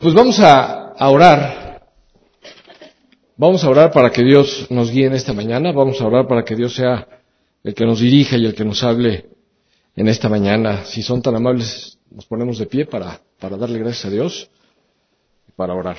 Pues vamos a orar. Vamos a orar para que Dios nos guíe en esta mañana. Vamos a orar para que Dios sea el que nos dirija y el que nos hable en esta mañana. Si son tan amables, nos ponemos de pie para darle gracias a Dios y para orar.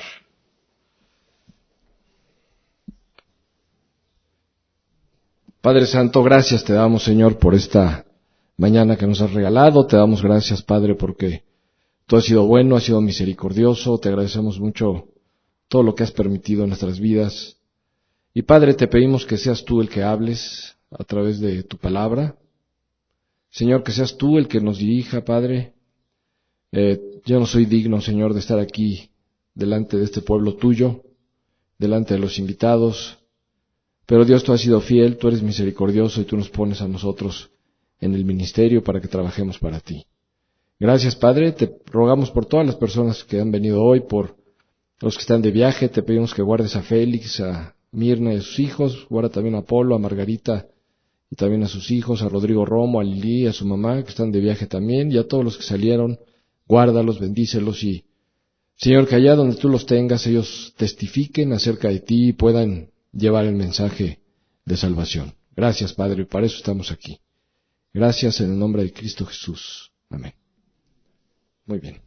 Padre Santo, gracias te damos, Señor, por esta mañana que nos has regalado. Te damos gracias, Padre, porque tú has sido bueno, has sido misericordioso. Te agradecemos mucho todo lo que has permitido en nuestras vidas. Y Padre, te pedimos que seas tú el que hables a través de tu palabra. Señor, que seas tú el que nos dirija, Padre. Yo no soy digno, Señor, de estar aquí delante de este pueblo tuyo, delante de los invitados. Pero Dios, tú has sido fiel, tú eres misericordioso y tú nos pones a nosotros en el ministerio para que trabajemos para ti. Gracias, Padre. Te rogamos por todas las personas que han venido hoy, por los que están de viaje. Te pedimos que guardes a Félix, a Mirna y a sus hijos. Guarda también a Polo, a Margarita y también a sus hijos, a Rodrigo Romo, a Lili, a su mamá, que están de viaje también, y a todos los que salieron. Guárdalos, bendícelos y, Señor, que allá donde tú los tengas, ellos testifiquen acerca de ti y puedan llevar el mensaje de salvación. Gracias, Padre, para eso estamos aquí. Gracias en el nombre de Cristo Jesús. Amén. Muy bien.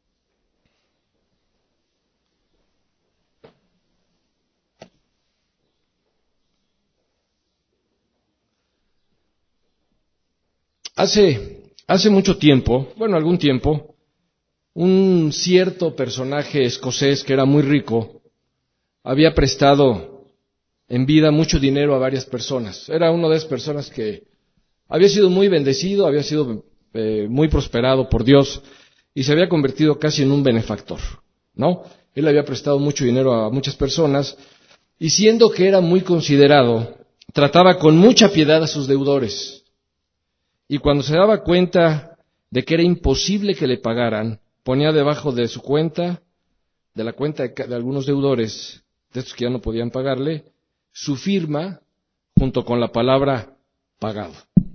Hace mucho tiempo, algún tiempo, un cierto personaje escocés que era muy rico había prestado en vida mucho dinero a varias personas. Era una de esas personas que había sido muy bendecido, había sido muy prosperado por Dios y se había convertido casi en un benefactor, ¿no? Él había prestado mucho dinero a muchas personas y siendo que era muy considerado, trataba con mucha piedad a sus deudores. Y cuando se daba cuenta de que era imposible que le pagaran, ponía debajo de su cuenta, de la cuenta de algunos deudores, de estos que ya no podían pagarle, su firma junto con la palabra pagado.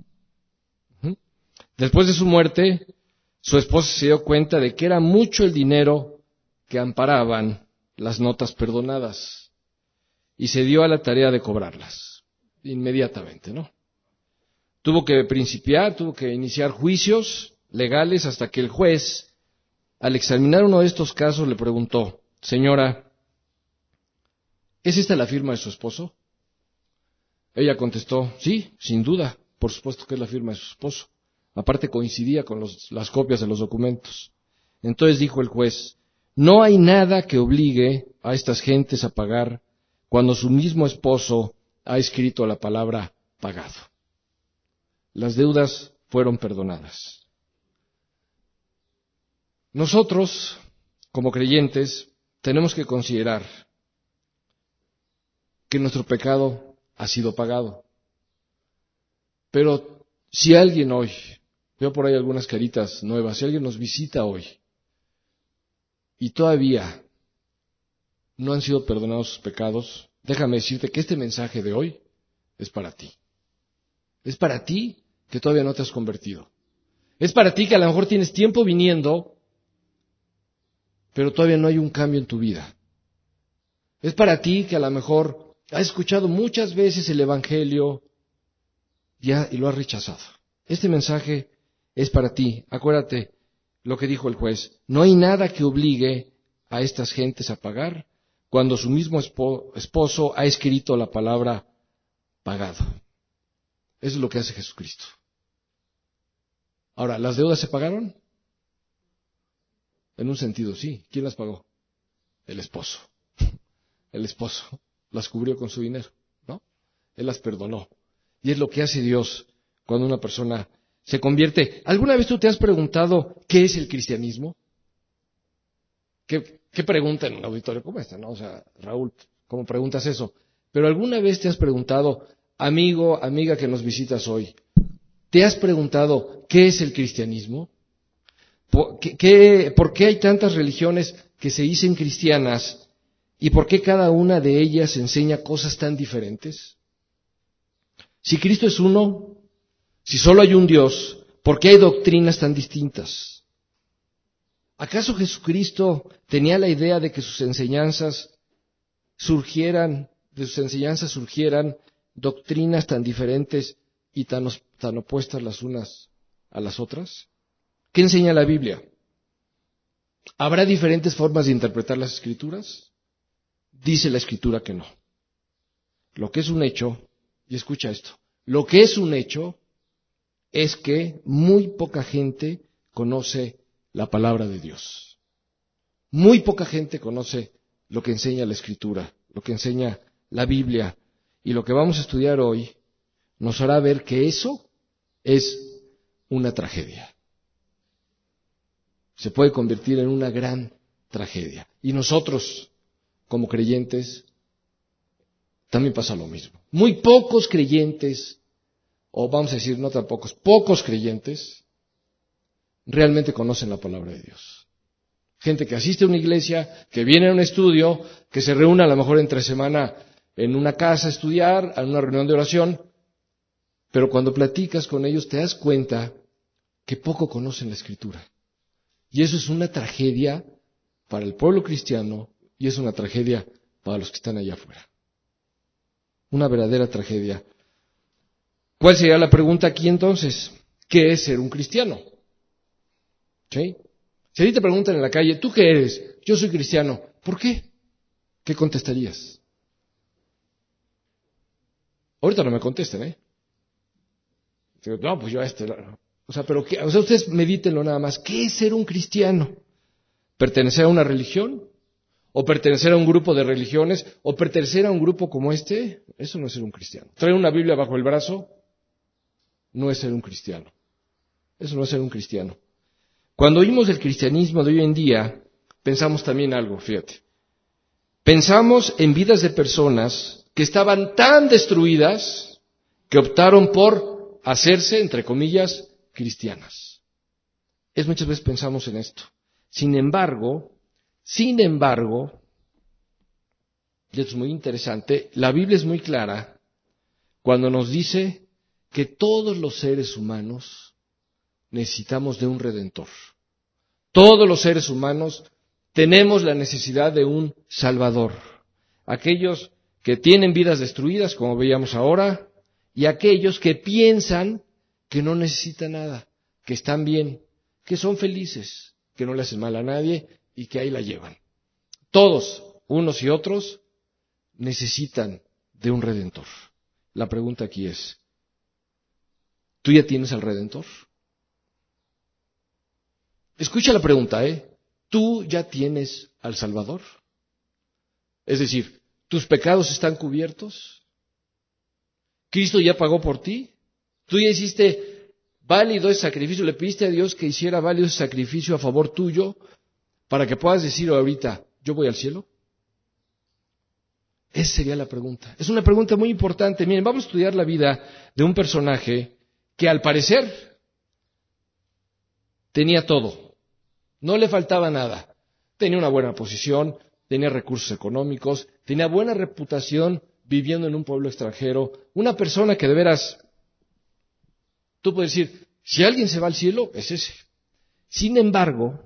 Después de su muerte, su esposa se dio cuenta de que era mucho el dinero que amparaban las notas perdonadas y se dio a la tarea de cobrarlas inmediatamente, ¿no? Tuvo que iniciar juicios legales hasta que el juez, al examinar uno de estos casos, le preguntó: Señora, ¿es esta la firma de su esposo? Ella contestó: sí, sin duda, por supuesto que es la firma de su esposo. Aparte coincidía con las copias de los documentos. Entonces dijo el juez: no hay nada que obligue a estas gentes a pagar cuando su mismo esposo ha escrito la palabra pagado. Las deudas fueron perdonadas. Nosotros, como creyentes, tenemos que considerar que nuestro pecado ha sido pagado. Pero si alguien hoy, veo por ahí algunas caritas nuevas, si alguien nos visita hoy y todavía no han sido perdonados sus pecados, déjame decirte que este mensaje de hoy es para ti. Es para ti que todavía no te has convertido. Es para ti que a lo mejor tienes tiempo viniendo, pero todavía no hay un cambio en tu vida. Es para ti que a lo mejor has escuchado muchas veces el Evangelio y lo has rechazado. Este mensaje es para ti. Acuérdate lo que dijo el juez: no hay nada que obligue a estas gentes a pagar cuando su mismo esposo ha escrito la palabra pagado. Eso es lo que hace Jesucristo. Ahora, ¿las deudas se pagaron? En un sentido, sí. ¿Quién las pagó? El esposo. El esposo las cubrió con su dinero, ¿no? Él las perdonó. Y es lo que hace Dios cuando una persona se convierte. ¿Alguna vez tú te has preguntado qué es el cristianismo? ¿Qué pregunta en un auditorio como este, no? O sea, Raúl, ¿cómo preguntas eso? Pero ¿alguna vez te has preguntado, amigo, amiga que nos visitas hoy, ¿te has preguntado qué es el cristianismo? ¿Por qué hay tantas religiones que se dicen cristianas y por qué cada una de ellas enseña cosas tan diferentes? Si Cristo es uno, si solo hay un Dios, ¿por qué hay doctrinas tan distintas? ¿Acaso Jesucristo tenía la idea de que de sus enseñanzas surgieran doctrinas tan diferentes y tan opuestas las unas a las otras? ¿Qué enseña la Biblia? ¿Habrá diferentes formas de interpretar las Escrituras? Dice la Escritura que no. Lo que es un hecho, y escucha esto, lo que es un hecho es que muy poca gente conoce la palabra de Dios. Muy poca gente conoce lo que enseña la Escritura, lo que enseña la Biblia. Y lo que vamos a estudiar hoy nos hará ver que eso es una tragedia. Se puede convertir en una gran tragedia. Y nosotros, como creyentes, también pasa lo mismo. Muy pocos creyentes, o vamos a decir no tan pocos, pocos creyentes, realmente conocen la palabra de Dios. Gente que asiste a una iglesia, que viene a un estudio, que se reúne a lo mejor entre semana en una casa a estudiar, a una reunión de oración, pero cuando platicas con ellos te das cuenta que poco conocen la Escritura. Y eso es una tragedia para el pueblo cristiano y es una tragedia para los que están allá afuera. Una verdadera tragedia. ¿Cuál sería la pregunta aquí entonces? ¿Qué es ser un cristiano? ¿Sí? Si a ti te preguntan en la calle, ¿tú qué eres? Yo soy cristiano. ¿Por qué? ¿Qué contestarías? Ahorita no me contesten, ¿eh? Digo, no, pues yo a este... O sea, pero ¿qué? O sea, ustedes medítenlo nada más. ¿Qué es ser un cristiano? ¿Pertenecer a una religión? ¿O pertenecer a un grupo de religiones? ¿O pertenecer a un grupo como este? Eso no es ser un cristiano. ¿Traer una Biblia bajo el brazo? No es ser un cristiano. Eso no es ser un cristiano. Cuando oímos del cristianismo de hoy en día, pensamos también algo, fíjate. Pensamos en vidas de personas que estaban tan destruidas que optaron por hacerse, entre comillas, cristianas. Muchas veces pensamos en esto. Sin embargo, y esto es muy interesante, la Biblia es muy clara cuando nos dice que todos los seres humanos necesitamos de un redentor. Todos los seres humanos tenemos la necesidad de un Salvador. Aquellos que tienen vidas destruidas, como veíamos ahora, y aquellos que piensan que no necesitan nada, que están bien, que son felices, que no le hacen mal a nadie y que ahí la llevan. Todos, unos y otros, necesitan de un Redentor. La pregunta aquí es, ¿tú ya tienes al Redentor? Escucha la pregunta, ¿tú ya tienes al Salvador? Es decir, ¿tus pecados están cubiertos? ¿Cristo ya pagó por ti? ¿Tú ya hiciste válido ese sacrificio? ¿Le pediste a Dios que hiciera válido ese sacrificio a favor tuyo para que puedas decir ahorita, yo voy al cielo? Esa sería la pregunta. Es una pregunta muy importante. Miren, vamos a estudiar la vida de un personaje que al parecer tenía todo. No le faltaba nada. Tenía una buena posición, tenía recursos económicos, tenía buena reputación viviendo en un pueblo extranjero. Una persona que de veras, tú puedes decir, si alguien se va al cielo, es ese. Sin embargo,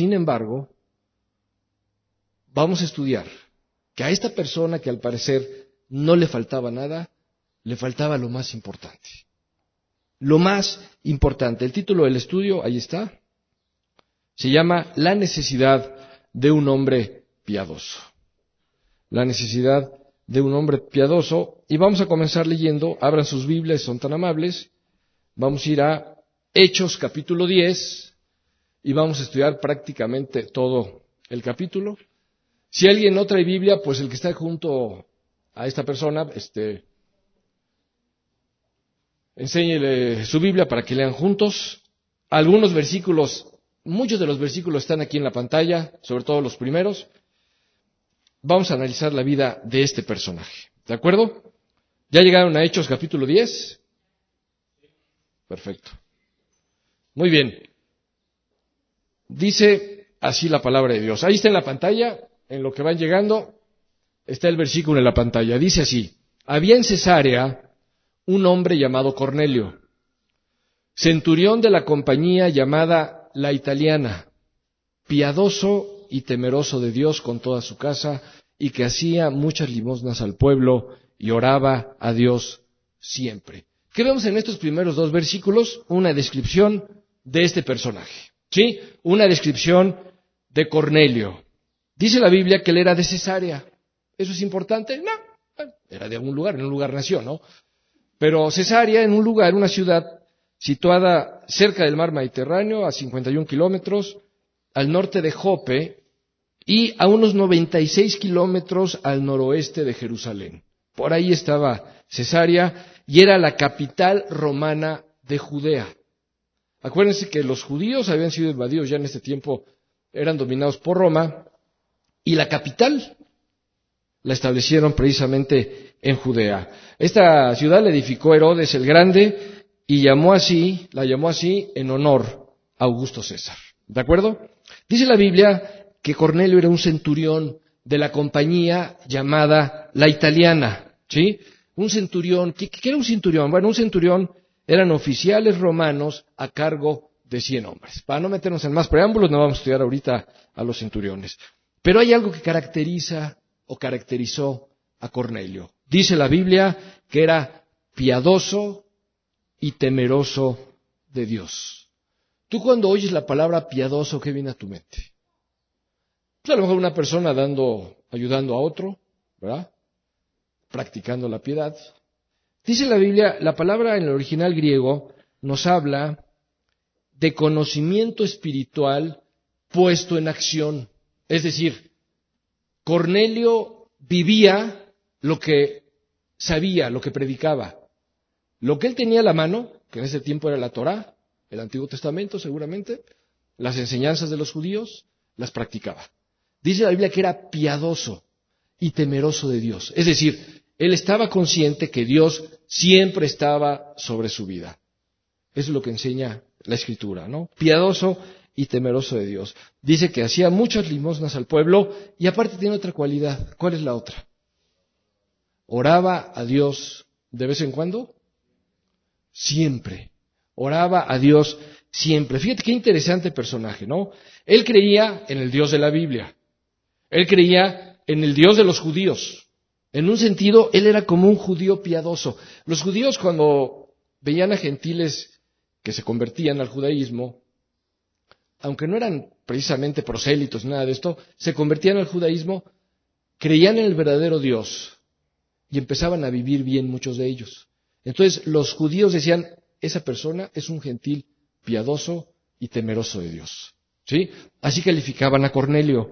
vamos a estudiar que a esta persona que al parecer no le faltaba nada, le faltaba lo más importante. Lo más importante. El título del estudio, ahí está, se llama La necesidad de un hombre piadoso. La necesidad de un hombre piadoso. Y vamos a comenzar leyendo, abran sus Biblias, son tan amables. Vamos a ir a Hechos capítulo 10 y vamos a estudiar prácticamente todo el capítulo. Si alguien no trae Biblia, pues el que está junto a esta persona, enséñele su Biblia para que lean juntos. Algunos versículos, muchos de los versículos están aquí en la pantalla, sobre todo los primeros. Vamos a analizar la vida de este personaje. ¿De acuerdo? ¿Ya llegaron a Hechos capítulo 10? Perfecto. Muy bien. Dice así la palabra de Dios. Ahí está en la pantalla, en lo que van llegando, está el versículo en la pantalla. Dice así: había en Cesarea un hombre llamado Cornelio, centurión de la compañía llamada La Italiana, piadoso y temeroso de Dios con toda su casa, y que hacía muchas limosnas al pueblo y oraba a Dios siempre. ¿Qué vemos en estos primeros 2 versículos? Una descripción de este personaje, ¿sí? Una descripción de Cornelio. Dice la Biblia que él era de Cesarea. ¿Eso es importante? No. Bueno, era de algún lugar, en un lugar nació, ¿no? Pero Cesarea, en un lugar, una ciudad situada cerca del mar Mediterráneo, a 51 kilómetros, al norte de Jope, y a unos 96 kilómetros al noroeste de Jerusalén. Por ahí estaba Cesarea, y era la capital romana de Judea. Acuérdense que los judíos habían sido invadidos ya en este tiempo, eran dominados por Roma, y la capital la establecieron precisamente en Judea. Esta ciudad la edificó Herodes el Grande y la llamó así en honor a Augusto César. ¿De acuerdo? Dice la Biblia que Cornelio era un centurión de la compañía llamada La Italiana, ¿sí? Un centurión, ¿qué era un centurión? Bueno, un centurión eran oficiales romanos a cargo de 100 hombres. Para no meternos en más preámbulos, no vamos a estudiar ahorita a los centuriones. Pero hay algo que caracterizó a Cornelio. Dice la Biblia que era piadoso y temeroso de Dios. Tú cuando oyes la palabra piadoso, ¿qué viene a tu mente? Pues a lo mejor una persona ayudando a otro, ¿verdad? Practicando la piedad. Dice la Biblia, la palabra en el original griego nos habla de conocimiento espiritual puesto en acción. Es decir, Cornelio vivía lo que sabía, lo que predicaba. Lo que él tenía a la mano, que en ese tiempo era la Torá, el Antiguo Testamento seguramente, las enseñanzas de los judíos, las practicaba. Dice la Biblia que era piadoso y temeroso de Dios. Es decir, él estaba consciente que Dios siempre estaba sobre su vida. Eso es lo que enseña la Escritura, ¿no? Piadoso y temeroso de Dios. Dice que hacía muchas limosnas al pueblo y aparte tiene otra cualidad. ¿Cuál es la otra? Oraba a Dios de vez en cuando. Siempre. Oraba a Dios siempre. Fíjate qué interesante personaje, ¿no? Él creía en el Dios de la Biblia. Él creía en el Dios de los judíos. En un sentido, él era como un judío piadoso. Los judíos cuando veían a gentiles que se convertían al judaísmo, aunque no eran precisamente prosélitos, nada de esto, se convertían al judaísmo, creían en el verdadero Dios y empezaban a vivir bien muchos de ellos. Entonces los judíos decían, esa persona es un gentil piadoso y temeroso de Dios. ¿Sí? Así calificaban a Cornelio.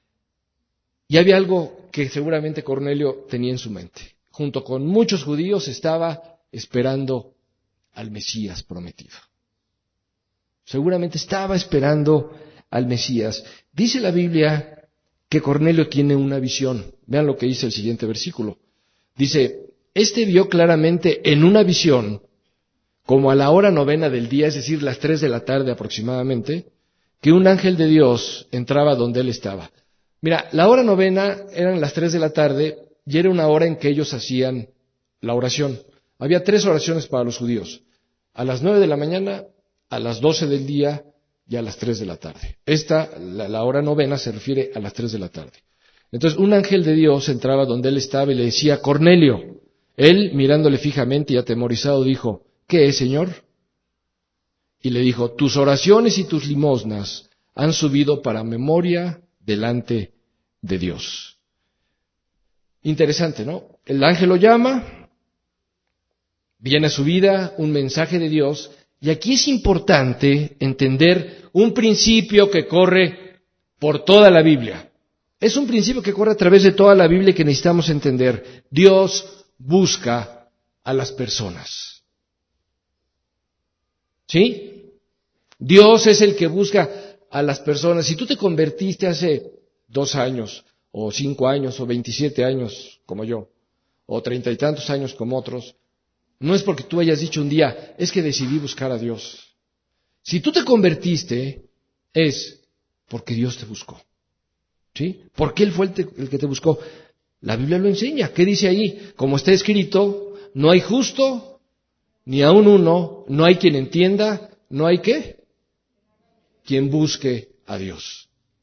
Y había algo que seguramente Cornelio tenía en su mente. Junto con muchos judíos estaba esperando al Mesías prometido. Seguramente estaba esperando al Mesías. Dice la Biblia que Cornelio tiene una visión. Vean lo que dice el siguiente versículo. Dice, este vio claramente en una visión, como a la hora 9 del día, es decir, las 3 de la tarde aproximadamente, que un ángel de Dios entraba donde él estaba. Mira, la hora 9 eran las 3 de la tarde y era una hora en que ellos hacían la oración. Había 3 oraciones para los judíos. A las 9 de la mañana, a las 12 del día y a las 3 de la tarde. La hora 9 se refiere a las 3 de la tarde. Entonces un ángel de Dios entraba donde él estaba y le decía, Cornelio. Él, mirándole fijamente y atemorizado, dijo, ¿qué es, Señor? Y le dijo, tus oraciones y tus limosnas han subido para memoria delante de Dios. Interesante, ¿no? El ángel lo llama, viene a su vida un mensaje de Dios, y aquí es importante entender un principio que corre por toda la Biblia. Es un principio que corre a través de toda la Biblia que necesitamos entender. Dios busca a las personas. ¿Sí? Dios es el que busca a las personas. Si tú te convertiste hace 2 años, o 5 años, o 27 años, como yo, o 30 y tantos años como otros, no es porque tú hayas dicho un día, es que decidí buscar a Dios. Si tú te convertiste, es porque Dios te buscó. ¿Sí? Porque Él fue el que te buscó. La Biblia lo enseña. ¿Qué dice ahí? Como está escrito, no hay justo, ni aun uno, no hay quien entienda, no hay ¿qué? Quien busque a Dios.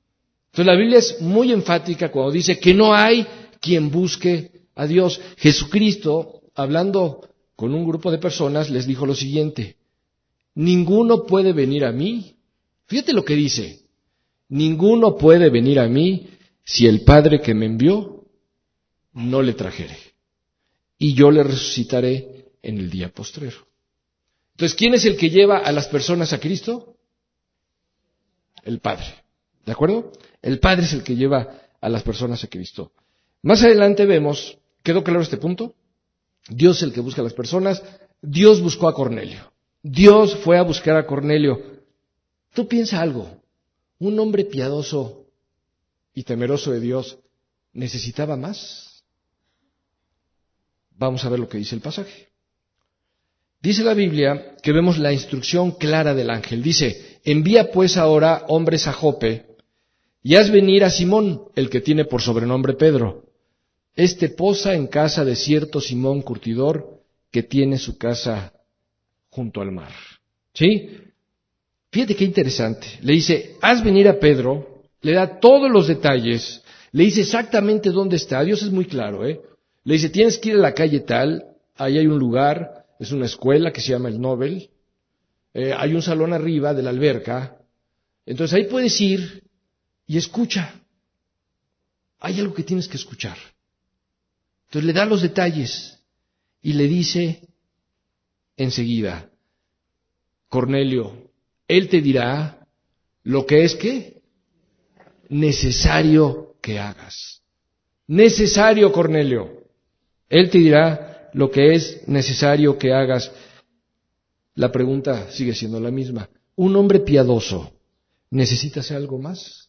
Entonces la Biblia es muy enfática cuando dice que no hay quien busque a Dios. Jesucristo, hablando con un grupo de personas, les dijo lo siguiente: ninguno puede venir a mí. Fíjate lo que dice: ninguno puede venir a mí si el Padre que me envió no le trajere, y yo le resucitaré en el día postrero. Entonces, ¿quién es el que lleva a las personas a Cristo? El Padre. ¿De acuerdo? El Padre es el que lleva a las personas a Cristo. Más adelante vemos, ¿quedó claro este punto? Dios es el que busca a las personas. Dios buscó a Cornelio. Dios fue a buscar a Cornelio. Tú piensa algo. Un hombre piadoso y temeroso de Dios necesitaba más. Vamos a ver lo que dice el pasaje. Dice la Biblia que vemos la instrucción clara del ángel. Dice: envía pues ahora hombres a Jope y haz venir a Simón, el que tiene por sobrenombre Pedro. Este posa en casa de cierto Simón curtidor, que tiene su casa junto al mar. ¿Sí? Fíjate qué interesante. Le dice: haz venir a Pedro, le da todos los detalles, le dice exactamente dónde está. Dios es muy claro, ¿eh? Le dice: tienes que ir a la calle tal, ahí hay un lugar, es una escuela que se llama el Nobel, hay un salón arriba de la alberca, entonces ahí puedes ir y escucha. Hay algo que tienes que escuchar. Entonces le da los detalles y le dice enseguida: Cornelio, él te dirá lo que es ¿qué? Necesario que hagas. Necesario, Cornelio. Él te dirá lo que es necesario que hagas. La pregunta sigue siendo la misma. ¿Un hombre piadoso necesita hacer algo más?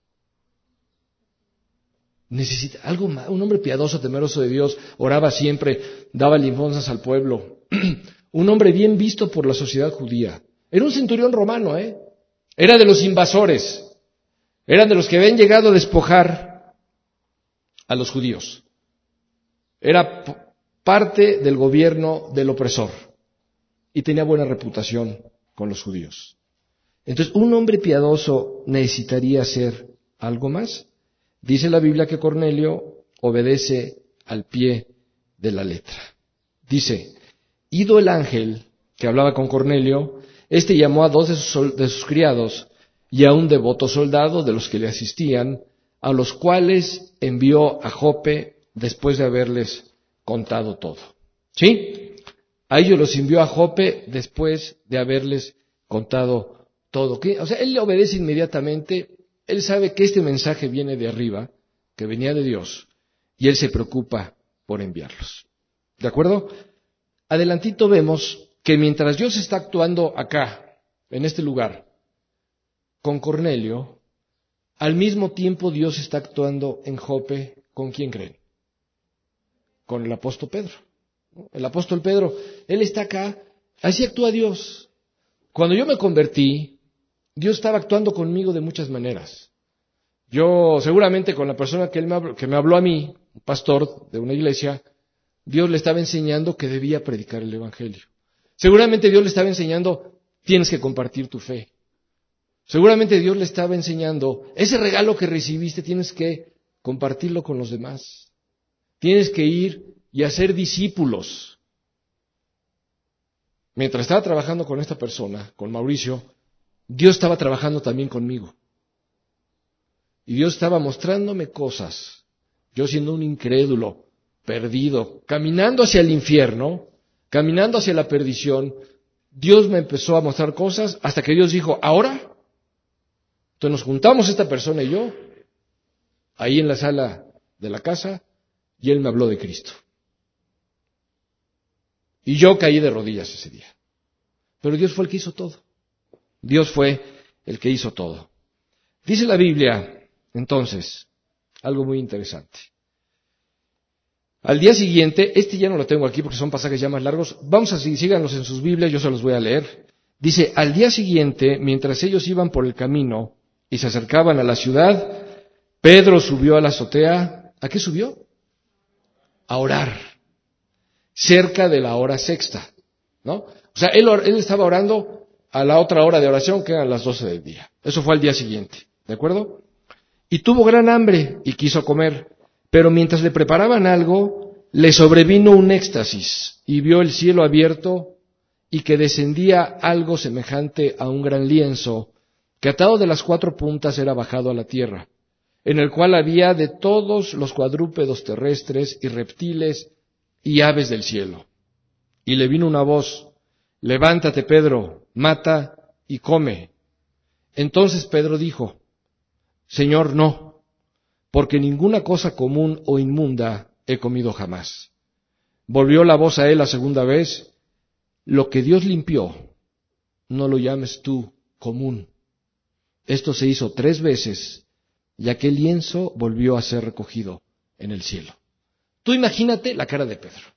Necesita algo más. Un hombre piadoso, temeroso de Dios, oraba siempre, daba limosnas al pueblo. Un hombre bien visto por la sociedad judía. Era un centurión romano, ¿eh? Era de los invasores. Eran de los que habían llegado a despojar a los judíos. Era parte del gobierno del opresor y tenía buena reputación con los judíos. Entonces, ¿un hombre piadoso necesitaría hacer algo más? Dice la Biblia que Cornelio obedece al pie de la letra. Dice: ido el ángel que hablaba con Cornelio, éste llamó a 2 de sus criados y a un devoto soldado de los que le asistían, a los cuales envió a Jope después de haberles contado todo. ¿Sí? A ellos los envió a Jope después de haberles contado todo. ¿Qué? O sea, él le obedece inmediatamente. Él sabe que este mensaje viene de arriba, que venía de Dios, y él se preocupa por enviarlos. ¿De acuerdo? Adelantito vemos que mientras Dios está actuando acá, en este lugar, con Cornelio, al mismo tiempo Dios está actuando en Jope. ¿Con quién creen? Con el apóstol Pedro. El apóstol Pedro, él está acá, así actúa Dios. Cuando yo me convertí, Dios estaba actuando conmigo de muchas maneras. Yo, seguramente con la persona que me habló a mí, un pastor de una iglesia, Dios le estaba enseñando que debía predicar el Evangelio. Seguramente Dios le estaba enseñando, tienes que compartir tu fe. Seguramente Dios le estaba enseñando, ese regalo que recibiste tienes que compartirlo con los demás. Tienes que ir y hacer discípulos. Mientras estaba trabajando con esta persona, con Mauricio, Dios estaba trabajando también conmigo. Y Dios estaba mostrándome cosas. Yo siendo un incrédulo, perdido, caminando hacia el infierno, caminando hacia la perdición, Dios me empezó a mostrar cosas hasta que Dios dijo: ¿ahora? Entonces nos juntamos esta persona y yo, ahí en la sala de la casa, y él me habló de Cristo. Y yo caí de rodillas ese día. Pero Dios fue el que hizo todo. Dios fue el que hizo todo. Dice la Biblia, entonces, algo muy interesante. Al día siguiente, este ya no lo tengo aquí porque son pasajes ya más largos, vamos a síganlos en sus Biblias, yo se los voy a leer. Dice: al día siguiente, mientras ellos iban por el camino y se acercaban a la ciudad, Pedro subió a la azotea. ¿A qué subió? A orar. Cerca de la hora sexta, ¿no? O sea, él estaba orando a la otra hora de oración, que eran las 12 del día. Eso fue al día siguiente, ¿de acuerdo? Y tuvo gran hambre y quiso comer, pero mientras le preparaban algo, le sobrevino un éxtasis y vio el cielo abierto y que descendía algo semejante a un gran lienzo, que atado de las 4 puntas era bajado a la tierra, en el cual había de todos los cuadrúpedos terrestres y reptiles y aves del cielo. Y le vino una voz: levántate, Pedro, mata y come. Entonces Pedro dijo: Señor, no, porque ninguna cosa común o inmunda he comido jamás. Volvió la voz a él la segunda vez: lo que Dios limpió, no lo llames tú común. Esto se hizo 3 veces, y aquel lienzo volvió a ser recogido en el cielo. Tú imagínate la cara de Pedro.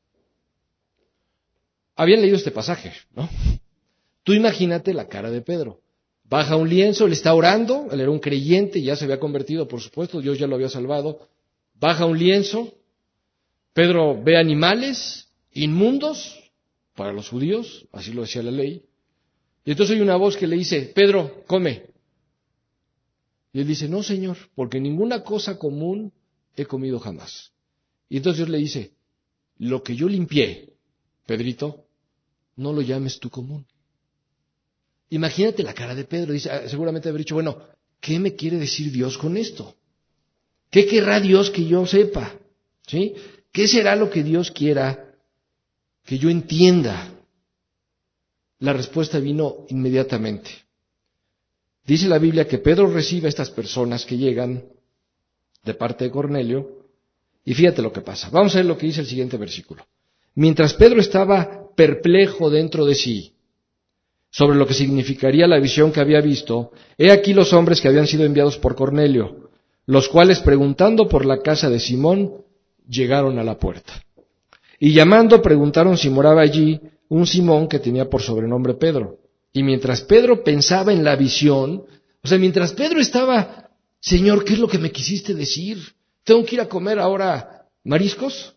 Habían leído este pasaje, ¿no? Tú imagínate la cara de Pedro. Baja un lienzo, él está orando, él era un creyente, ya se había convertido, por supuesto, Dios ya lo había salvado. Baja un lienzo, Pedro ve animales inmundos para los judíos, así lo decía la ley. Y entonces hay una voz que le dice: Pedro, come. Y él dice: no, Señor, porque ninguna cosa común he comido jamás. Y entonces Dios le dice: lo que yo limpié, Pedrito, no lo llames tú común. Imagínate la cara de Pedro. Dice, seguramente habrá dicho: bueno, ¿qué me quiere decir Dios con esto? ¿Qué querrá Dios que yo sepa? ¿Sí? ¿Qué será lo que Dios quiera que yo entienda? La respuesta vino inmediatamente. Dice la Biblia que Pedro recibe a estas personas que llegan de parte de Cornelio, y fíjate lo que pasa. Vamos a ver lo que dice el siguiente versículo. Mientras Pedro estaba perplejo dentro de sí sobre lo que significaría la visión que había visto, he aquí los hombres que habían sido enviados por Cornelio, los cuales, preguntando por la casa de Simón, llegaron a la puerta. Y llamando, preguntaron si moraba allí un Simón que tenía por sobrenombre Pedro. Y mientras Pedro pensaba en la visión, o sea, mientras Pedro estaba: Señor, ¿qué es lo que me quisiste decir? ¿Tengo que ir a comer ahora mariscos?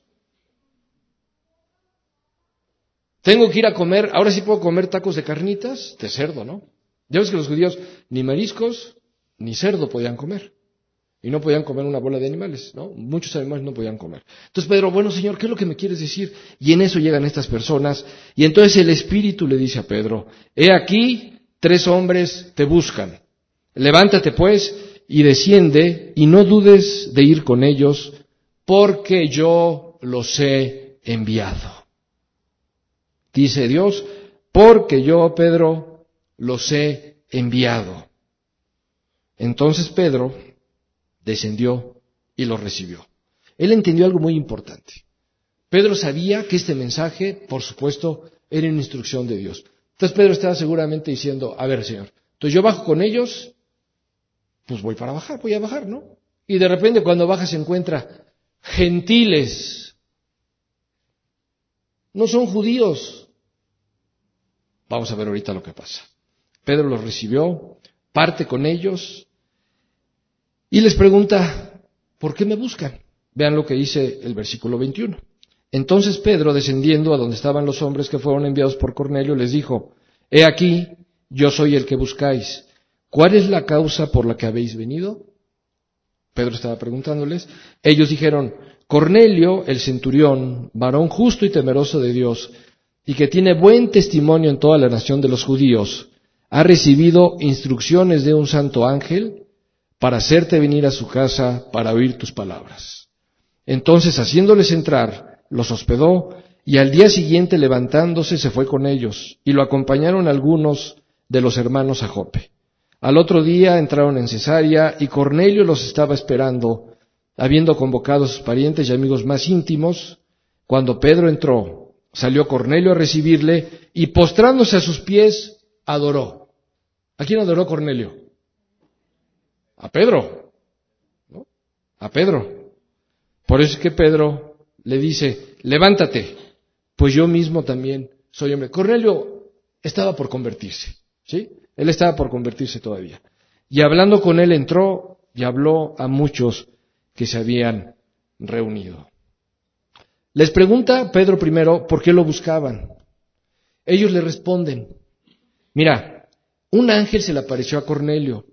¿Tengo que ir a comer, ahora sí puedo comer tacos de carnitas? De cerdo, ¿no? Ya ves que los judíos ni mariscos ni cerdo podían comer. Y no podían comer una bola de animales, ¿no? Muchos animales no podían comer. Entonces Pedro: bueno, Señor, ¿qué es lo que me quieres decir? Y en eso llegan estas personas, y entonces el Espíritu le dice a Pedro: he aquí, 3 hombres te buscan. Levántate pues y desciende, y no dudes de ir con ellos, porque yo los he enviado. Dice Dios: porque yo, Pedro, los he enviado. Entonces Pedro descendió y los recibió. Él entendió algo muy importante. Pedro sabía que este mensaje, por supuesto, era una instrucción de Dios. Entonces Pedro estaba seguramente diciendo: a ver, Señor, entonces yo bajo con ellos, pues voy a bajar, ¿no? Y de repente cuando baja se encuentra gentiles. No son judíos. Vamos a ver ahorita lo que pasa. Pedro los recibió, parte con ellos y les pregunta: ¿por qué me buscan? Vean lo que dice el versículo 21. Entonces Pedro, descendiendo a donde estaban los hombres que fueron enviados por Cornelio, les dijo: he aquí, yo soy el que buscáis. ¿Cuál es la causa por la que habéis venido? Pedro estaba preguntándoles. Ellos dijeron: Cornelio, el centurión, varón justo y temeroso de Dios, y que tiene buen testimonio en toda la nación de los judíos, ha recibido instrucciones de un santo ángel para hacerte venir a su casa para oír tus palabras. Entonces, haciéndoles entrar, los hospedó, y al día siguiente, levantándose, se fue con ellos, y lo acompañaron algunos de los hermanos a Jope. Al otro día entraron en Cesarea, y Cornelio los estaba esperando, habiendo convocado a sus parientes y amigos más íntimos. Cuando Pedro entró, salió Cornelio a recibirle, y postrándose a sus pies, adoró. ¿A quién adoró Cornelio? A Pedro, ¿no? A Pedro. Por eso es que Pedro le dice: levántate, pues yo mismo también soy hombre. Cornelio estaba por convertirse, ¿sí? Él estaba por convertirse todavía. Y hablando con él entró y habló a muchos que se habían reunido. Les pregunta Pedro primero por qué lo buscaban. Ellos le responden: mira, un ángel se le apareció a Cornelio,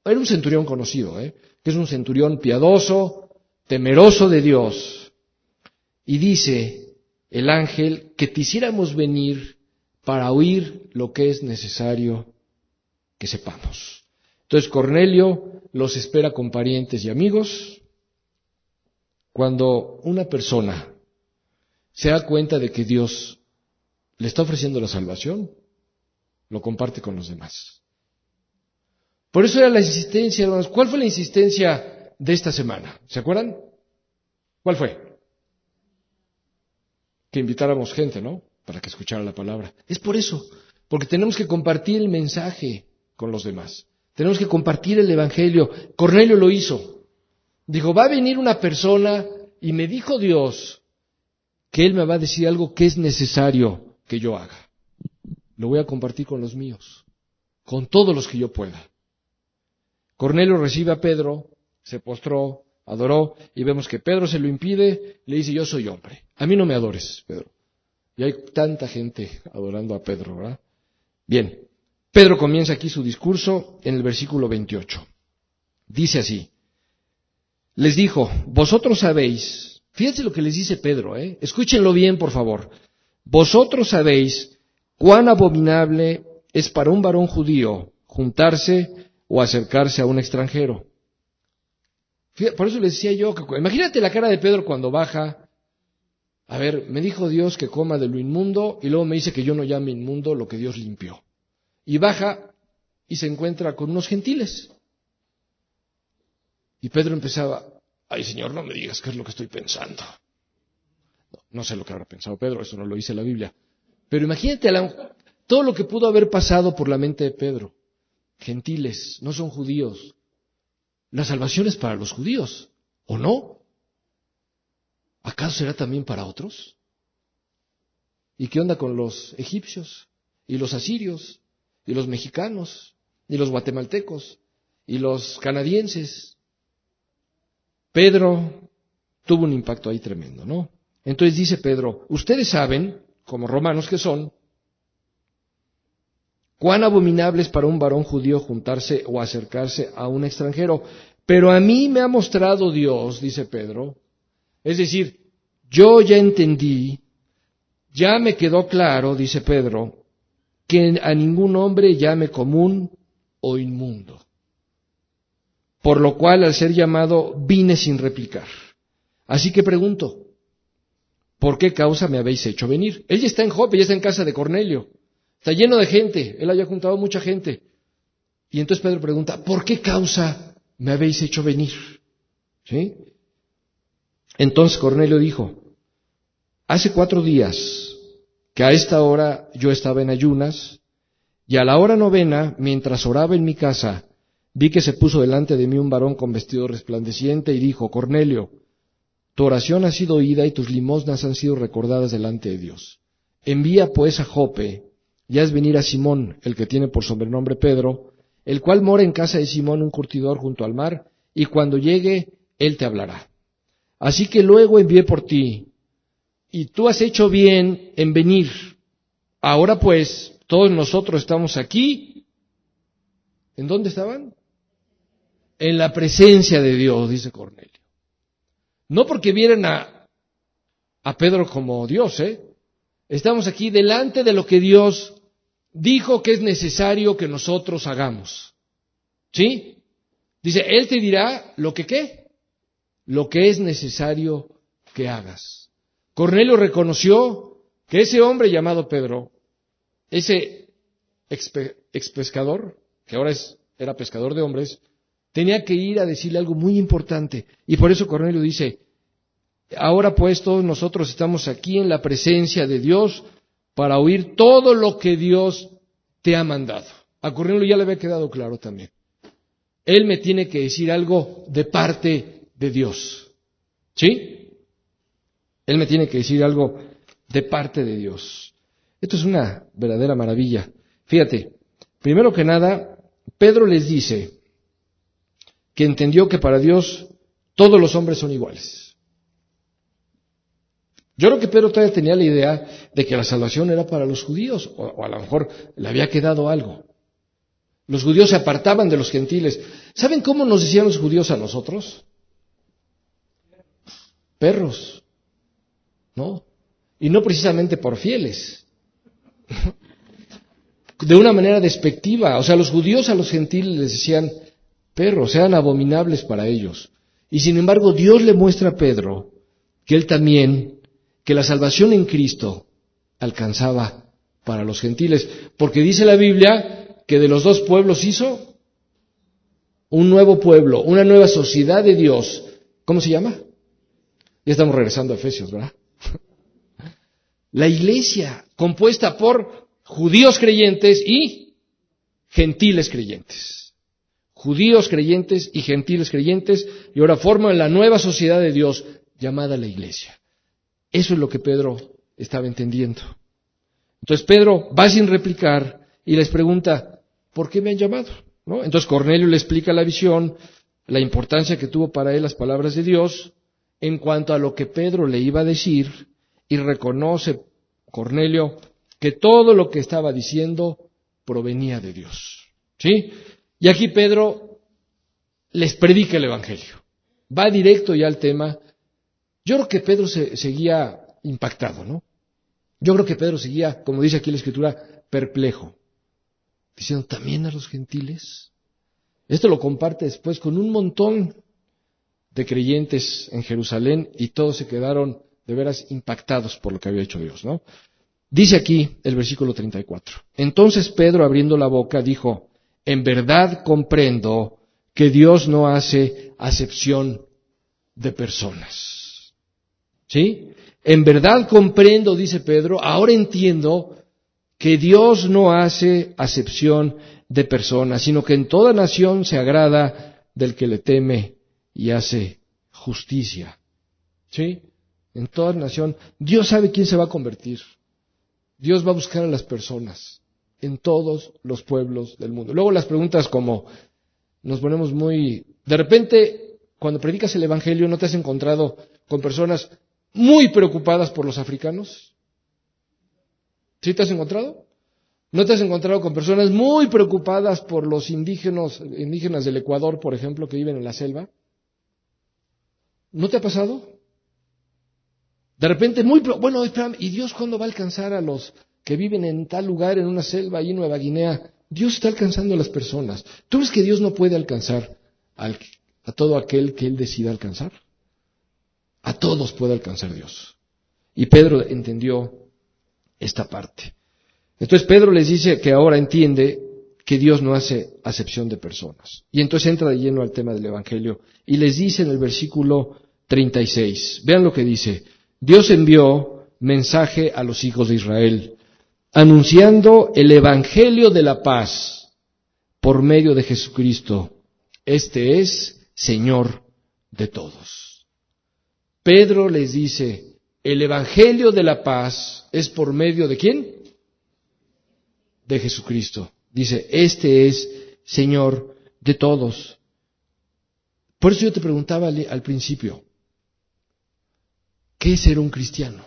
Era un centurión conocido, que es un centurión piadoso, temeroso de Dios. Y dice el ángel que te hiciéramos venir para oír lo que es necesario que sepamos. Entonces Cornelio los espera con parientes y amigos. Cuando una persona se da cuenta de que Dios le está ofreciendo la salvación, lo comparte con los demás. Por eso era la insistencia, hermanos. ¿Cuál fue la insistencia de esta semana? ¿Se acuerdan? ¿Cuál fue? Que invitáramos gente, ¿no? Para que escuchara la palabra. Es por eso, porque tenemos que compartir el mensaje con los demás. Tenemos que compartir el evangelio. Cornelio lo hizo. Dijo, va a venir una persona y me dijo Dios que él me va a decir algo que es necesario que yo haga. Lo voy a compartir con los míos, con todos los que yo pueda. Cornelio recibe a Pedro, se postró, adoró, y vemos que Pedro se lo impide, le dice, yo soy hombre. A mí no me adores, Pedro. Y hay tanta gente adorando a Pedro, ¿verdad? Bien, Pedro comienza aquí su discurso en el versículo 28. Dice así, les dijo, vosotros sabéis, fíjense lo que les dice Pedro, escúchenlo bien, por favor. Vosotros sabéis cuán abominable es para un varón judío juntarse o acercarse a un extranjero. Por eso les decía yo, imagínate la cara de Pedro cuando baja. A ver, me dijo Dios que coma de lo inmundo y luego me dice que yo no llame inmundo lo que Dios limpió. Y baja y se encuentra con unos gentiles. Y Pedro empezaba, ay Señor, no me digas qué es lo que estoy pensando. No sé lo que habrá pensado Pedro, eso no lo dice la Biblia. Pero imagínate todo lo que pudo haber pasado por la mente de Pedro. Gentiles, no son judíos. La salvación es para los judíos, ¿o no? ¿Acaso será también para otros? ¿Y qué onda con los egipcios? ¿Y los asirios? ¿Y los mexicanos? ¿Y los guatemaltecos? ¿Y los canadienses? Pedro tuvo un impacto ahí tremendo, ¿no? Entonces dice Pedro, ustedes saben, como romanos que son, cuán abominable es para un varón judío juntarse o acercarse a un extranjero. Pero a mí me ha mostrado Dios, dice Pedro, es decir, yo ya entendí, ya me quedó claro, dice Pedro, que a ningún hombre llame común o inmundo. Por lo cual, al ser llamado, vine sin replicar. Así que pregunto, ¿por qué causa me habéis hecho venir? Él ya está en Jope, ya está en casa de Cornelio. Está lleno de gente, él haya juntado mucha gente. Y entonces Pedro pregunta, ¿por qué causa me habéis hecho venir? ¿Sí? Entonces Cornelio dijo, hace 4 días que a esta hora yo estaba en ayunas, y a la hora 9, mientras oraba en mi casa, vi que se puso delante de mí un varón con vestido resplandeciente y dijo, Cornelio, tu oración ha sido oída y tus limosnas han sido recordadas delante de Dios. Envía pues a Jope y haz venir a Simón, el que tiene por sobrenombre Pedro, el cual mora en casa de Simón, un curtidor junto al mar, y cuando llegue, él te hablará. Así que luego envié por ti, y tú has hecho bien en venir. Ahora pues, todos nosotros estamos aquí. ¿En dónde estaban? En la presencia de Dios, dice Cornelio. No porque vieran a Pedro como Dios, Estamos aquí delante de lo que Dios dijo que es necesario que nosotros hagamos. ¿Sí? Dice, Él te dirá lo que ¿qué? Lo que es necesario que hagas. Cornelio reconoció que ese hombre llamado Pedro, ese ex pescador, que ahora era pescador de hombres, tenía que ir a decirle algo muy importante. Y por eso Cornelio dice, ahora pues todos nosotros estamos aquí en la presencia de Dios para oír todo lo que Dios te ha mandado. A Cornelio ya le había quedado claro también. Él me tiene que decir algo de parte de Dios. ¿Sí? Él me tiene que decir algo de parte de Dios. Esto es una verdadera maravilla. Fíjate, primero que nada, Pedro les dice que entendió que para Dios todos los hombres son iguales. Yo creo que Pedro todavía tenía la idea de que la salvación era para los judíos, o a lo mejor le había quedado algo. Los judíos se apartaban de los gentiles. ¿Saben cómo nos decían los judíos a nosotros? Perros, ¿no? Y no precisamente por fieles. De una manera despectiva. O sea, los judíos a los gentiles les decían perros, eran abominables para ellos. Y sin embargo, Dios le muestra a Pedro que él también, que la salvación en Cristo alcanzaba para los gentiles. Porque dice la Biblia que de los dos pueblos hizo un nuevo pueblo, una nueva sociedad de Dios. ¿Cómo se llama? Ya estamos regresando a Efesios, ¿verdad? La iglesia, compuesta por judíos creyentes y gentiles creyentes. Judíos creyentes y gentiles creyentes, y ahora forman la nueva sociedad de Dios llamada la iglesia. Eso es lo que Pedro estaba entendiendo. Entonces Pedro va sin replicar y les pregunta, ¿por qué me han llamado? ¿No? Entonces Cornelio le explica la visión, la importancia que tuvo para él las palabras de Dios en cuanto a lo que Pedro le iba a decir, y reconoce Cornelio que todo lo que estaba diciendo provenía de Dios. ¿Sí? Y aquí Pedro les predica el Evangelio. Va directo ya al tema. Yo creo que Pedro seguía impactado, ¿no? Yo creo que Pedro seguía, como dice aquí la Escritura, perplejo, diciendo, ¿también a los gentiles? Esto lo comparte después con un montón de creyentes en Jerusalén y todos se quedaron de veras impactados por lo que había hecho Dios, ¿no? Dice aquí el versículo 34. Entonces Pedro, abriendo la boca, dijo, en verdad comprendo que Dios no hace acepción de personas. ¿Sí? En verdad comprendo, dice Pedro, ahora entiendo que Dios no hace acepción de personas, sino que en toda nación se agrada del que le teme y hace justicia. ¿Sí? En toda nación. Dios sabe quién se va a convertir. Dios va a buscar a las personas en todos los pueblos del mundo. Luego las preguntas como nos ponemos muy... De repente, cuando predicas el Evangelio, ¿no te has encontrado con personas muy preocupadas por los africanos? ¿Sí te has encontrado? ¿No te has encontrado con personas muy preocupadas por los indígenas del Ecuador, por ejemplo, que viven en la selva? ¿No te ha pasado? De repente, bueno, espérame, ¿y Dios cuándo va a alcanzar a los que viven en tal lugar, en una selva, ahí en Nueva Guinea? Dios está alcanzando a las personas. ¿Tú ves que Dios no puede alcanzar a todo aquel que Él decida alcanzar? A todos puede alcanzar Dios. Y Pedro entendió esta parte. Entonces Pedro les dice que ahora entiende que Dios no hace acepción de personas. Y entonces entra de lleno al tema del Evangelio y les dice en el versículo 36, vean lo que dice, Dios envió mensaje a los hijos de Israel, anunciando el Evangelio de la paz por medio de Jesucristo. Este es Señor de todos. Pedro les dice, el Evangelio de la paz es por medio de ¿quién? De Jesucristo. Dice, este es Señor de todos. Por eso yo te preguntaba al principio, ¿qué es ser un cristiano?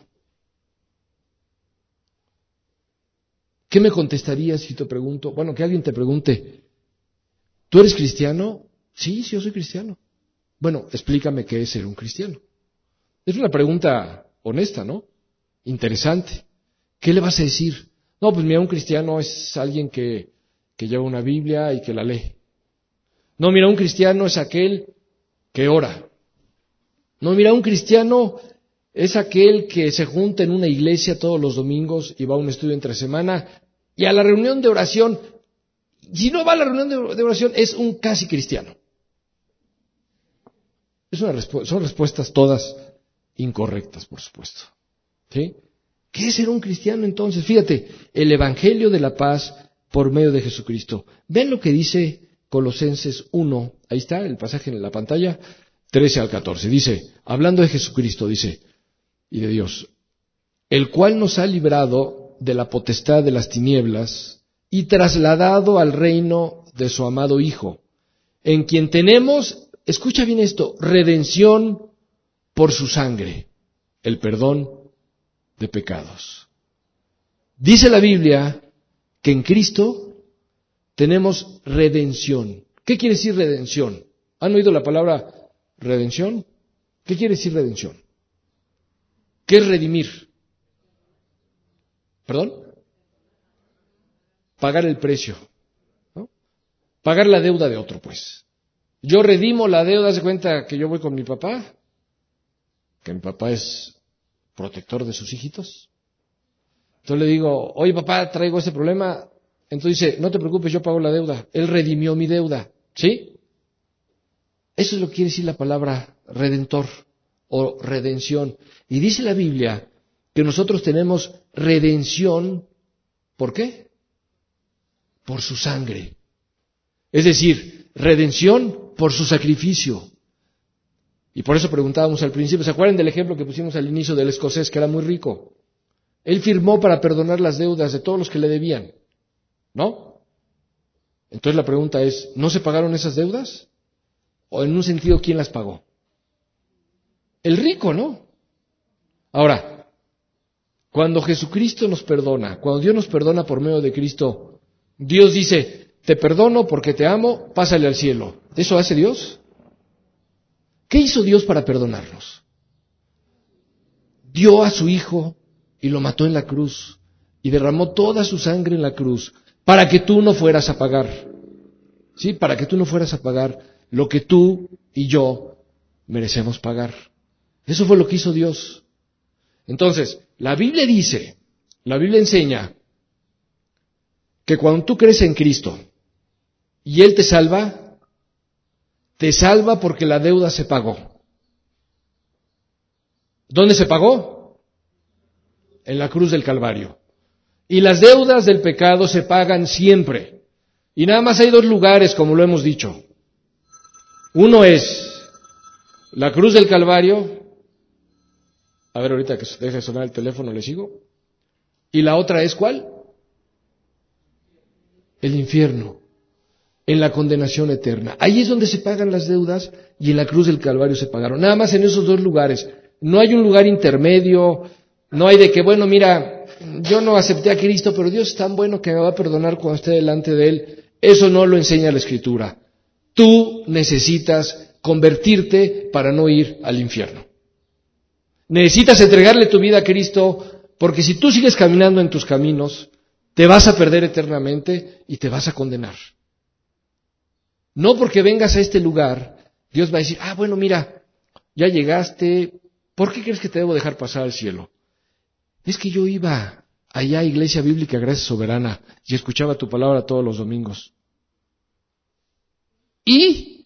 ¿Qué me contestarías si te pregunto? Bueno, que alguien te pregunte, ¿tú eres cristiano? Sí, yo soy cristiano. Bueno, explícame qué es ser un cristiano. Es una pregunta honesta, ¿no? Interesante. ¿Qué le vas a decir? No, pues mira, un cristiano es alguien que lleva una Biblia y que la lee. No, mira, un cristiano es aquel que ora. No, mira, un cristiano es aquel que se junta en una iglesia todos los domingos y va a un estudio entre semana y a la reunión de oración. Si no va a la reunión de oración, es un casi cristiano. Son respuestas todas incorrectas, por supuesto. ¿Sí? ¿Qué es ser un cristiano entonces? Fíjate, el Evangelio de la paz por medio de Jesucristo. Ven lo que dice Colosenses 1, ahí está el pasaje en la pantalla, 13 al 14. Dice, hablando de Jesucristo, dice, y de Dios, el cual nos ha librado de la potestad de las tinieblas y trasladado al reino de su amado Hijo, en quien tenemos, escucha bien esto, redención por su sangre, el perdón de pecados. Dice la Biblia que en Cristo tenemos redención. ¿Qué quiere decir redención? ¿Han oído la palabra redención? ¿Qué quiere decir redención? ¿Qué es redimir? ¿Perdón? Pagar el precio, ¿no? Pagar la deuda de otro, pues. Yo redimo la deuda, ¿se cuenta que yo voy con mi papá? Que mi papá es protector de sus hijitos. Entonces le digo, oye papá, traigo este problema. Entonces dice, no te preocupes, yo pago la deuda. Él redimió mi deuda, ¿sí? Eso es lo que quiere decir la palabra redentor o redención. Y dice la Biblia que nosotros tenemos redención, ¿por qué? Por su sangre. Es decir, redención por su sacrificio. Y por eso preguntábamos al principio, ¿se acuerdan del ejemplo que pusimos al inicio del escocés, que era muy rico? Él firmó para perdonar las deudas de todos los que le debían, ¿no? Entonces la pregunta es, ¿no se pagaron esas deudas? O en un sentido, ¿quién las pagó? El rico, ¿no? Ahora, cuando Jesucristo nos perdona, cuando Dios nos perdona por medio de Cristo, Dios dice, te perdono porque te amo, pásale al cielo. ¿Eso hace Dios? ¿Qué hizo Dios para perdonarnos? Dio a su Hijo y lo mató en la cruz y derramó toda su sangre en la cruz para que tú no fueras a pagar. ¿Sí? Para que tú no fueras a pagar lo que tú y yo merecemos pagar. Eso fue lo que hizo Dios. Entonces, la Biblia dice, la Biblia enseña que cuando tú crees en Cristo y Él te salva porque la deuda se pagó. ¿Dónde se pagó? En la cruz del Calvario. Y las deudas del pecado se pagan siempre. Y nada más hay dos lugares, como lo hemos dicho. Uno es la cruz del Calvario. A ver, ahorita que deje de sonar el teléfono, ¿le sigo? Y la otra es, ¿cuál? El infierno. En la condenación eterna. Ahí es donde se pagan las deudas y en la cruz del Calvario se pagaron. Nada más en esos dos lugares. No hay un lugar intermedio, no hay de que, bueno, mira, yo no acepté a Cristo, pero Dios es tan bueno que me va a perdonar cuando esté delante de Él. Eso no lo enseña la Escritura. Tú necesitas convertirte para no ir al infierno. Necesitas entregarle tu vida a Cristo, porque si tú sigues caminando en tus caminos, te vas a perder eternamente y te vas a condenar. No porque vengas a este lugar, Dios va a decir, bueno, mira, ya llegaste, ¿por qué crees que te debo dejar pasar al cielo? Es que yo iba allá a Iglesia Bíblica Gracia Soberana y escuchaba tu palabra todos los domingos. ¿Y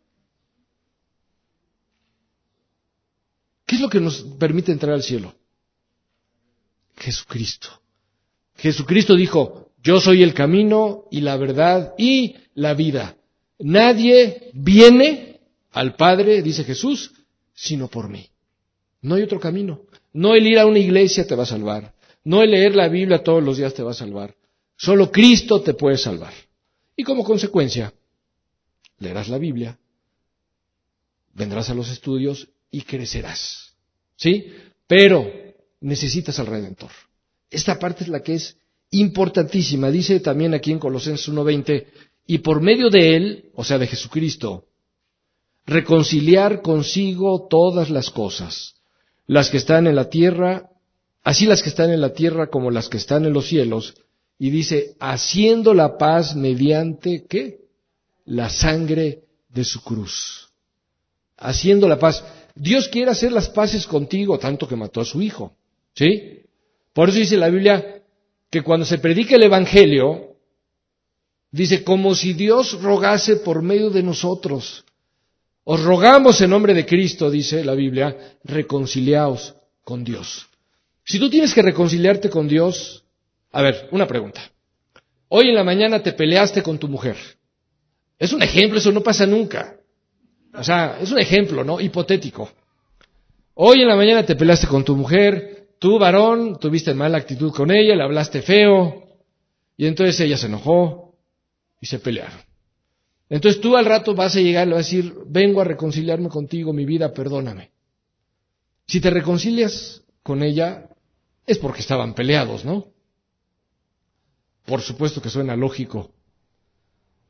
qué es lo que nos permite entrar al cielo? Jesucristo. Jesucristo dijo, yo soy el camino y la verdad y la vida. Nadie viene al Padre, dice Jesús, sino por mí. No hay otro camino. No el ir a una iglesia te va a salvar. No el leer la Biblia todos los días te va a salvar. Solo Cristo te puede salvar. Y como consecuencia, leerás la Biblia, vendrás a los estudios y crecerás. ¿Sí? Pero necesitas al Redentor. Esta parte es la que es importantísima. Dice también aquí en Colosenses 1:20, y por medio de Él, o sea, de Jesucristo, reconciliar consigo todas las cosas, las que están en la tierra, así las que están en la tierra como las que están en los cielos, y dice, haciendo la paz mediante, ¿qué? La sangre de su cruz. Haciendo la paz. Dios quiere hacer las paces contigo, tanto que mató a su Hijo, ¿sí? Por eso dice la Biblia que cuando se predica el Evangelio, dice, como si Dios rogase por medio de nosotros. Os rogamos en nombre de Cristo, dice la Biblia, reconciliaos con Dios. Si tú tienes que reconciliarte con Dios, a ver, una pregunta. Hoy en la mañana te peleaste con tu mujer. Es un ejemplo, eso no pasa nunca. O sea, es un ejemplo, ¿no? Hipotético. Hoy en la mañana te peleaste con tu mujer, tú, varón, tuviste mala actitud con ella, le hablaste feo, y entonces ella se enojó y se pelearon. Entonces tú al rato vas a llegar y le vas a decir, vengo a reconciliarme contigo, mi vida, perdóname. Si te reconcilias con ella, es porque estaban peleados, ¿no? Por supuesto que suena lógico.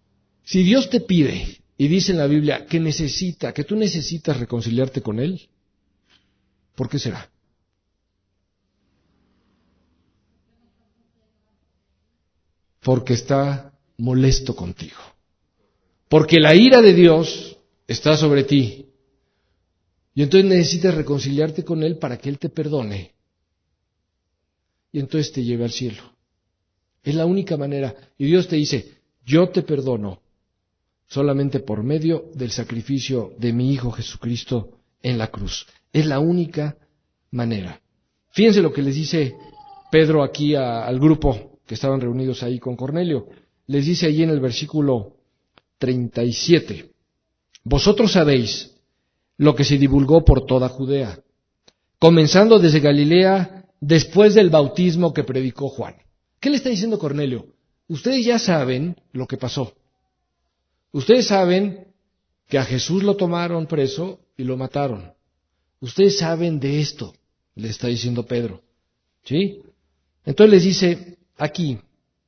Si Dios te pide y dice en la Biblia que tú necesitas reconciliarte con Él, ¿por qué será? Porque está molesto contigo. Porque la ira de Dios está sobre ti. Y entonces necesitas reconciliarte con Él para que Él te perdone. Y entonces te lleve al cielo. Es la única manera. Y Dios te dice, yo te perdono solamente por medio del sacrificio de mi Hijo Jesucristo en la cruz. Es la única manera. Fíjense lo que les dice Pedro aquí al grupo que estaban reunidos ahí con Cornelio. Les dice allí en el versículo 37, vosotros sabéis lo que se divulgó por toda Judea, comenzando desde Galilea después del bautismo que predicó Juan. ¿Qué le está diciendo Cornelio? Ustedes ya saben lo que pasó. Ustedes saben que a Jesús lo tomaron preso y lo mataron. Ustedes saben de esto, le está diciendo Pedro. ¿Sí? Entonces les dice aquí,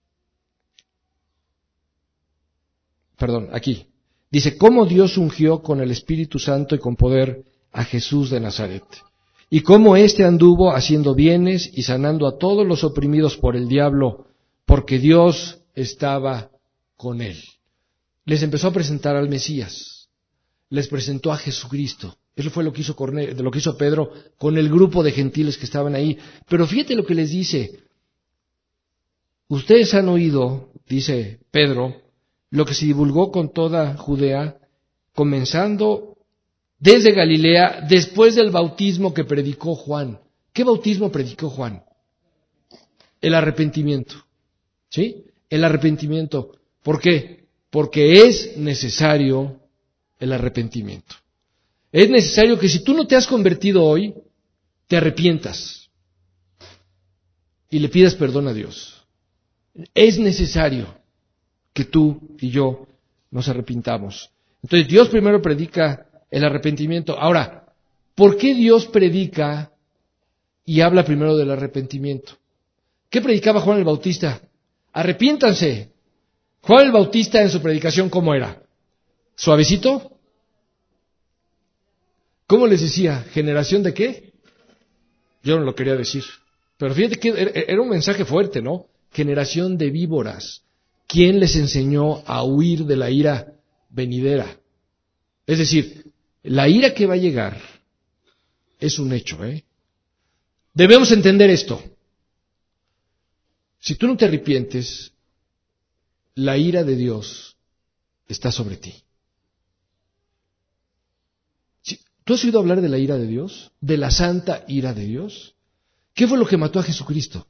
dice, cómo Dios ungió con el Espíritu Santo y con poder a Jesús de Nazaret, y cómo éste anduvo haciendo bienes y sanando a todos los oprimidos por el diablo, porque Dios estaba con él. Les empezó a presentar al Mesías, les presentó a Jesucristo. Eso fue lo que hizo Pedro con el grupo de gentiles que estaban ahí. Pero fíjate lo que les dice. Ustedes han oído, dice Pedro, lo que se divulgó con toda Judea, comenzando desde Galilea, después del bautismo que predicó Juan. ¿Qué bautismo predicó Juan? El arrepentimiento. ¿Sí? El arrepentimiento. ¿Por qué? Porque es necesario el arrepentimiento. Es necesario que si tú no te has convertido hoy, te arrepientas y le pidas perdón a Dios. Es necesario que tú y yo nos arrepintamos. Entonces Dios primero predica el arrepentimiento. Ahora, ¿por qué Dios predica y habla primero del arrepentimiento? ¿Qué predicaba Juan el Bautista? Arrepiéntanse. Juan el Bautista en su predicación, ¿cómo era? ¿Suavecito? ¿Cómo les decía? ¿Generación de qué? Yo no lo quería decir. Pero fíjate que era un mensaje fuerte, ¿no? Generación de víboras. ¿Quién les enseñó a huir de la ira venidera? Es decir, la ira que va a llegar es un hecho, ¿eh? Debemos entender esto. Si tú no te arrepientes, la ira de Dios está sobre ti. ¿Tú has oído hablar de la ira de Dios? ¿De la santa ira de Dios? ¿Qué fue lo que mató a Jesucristo?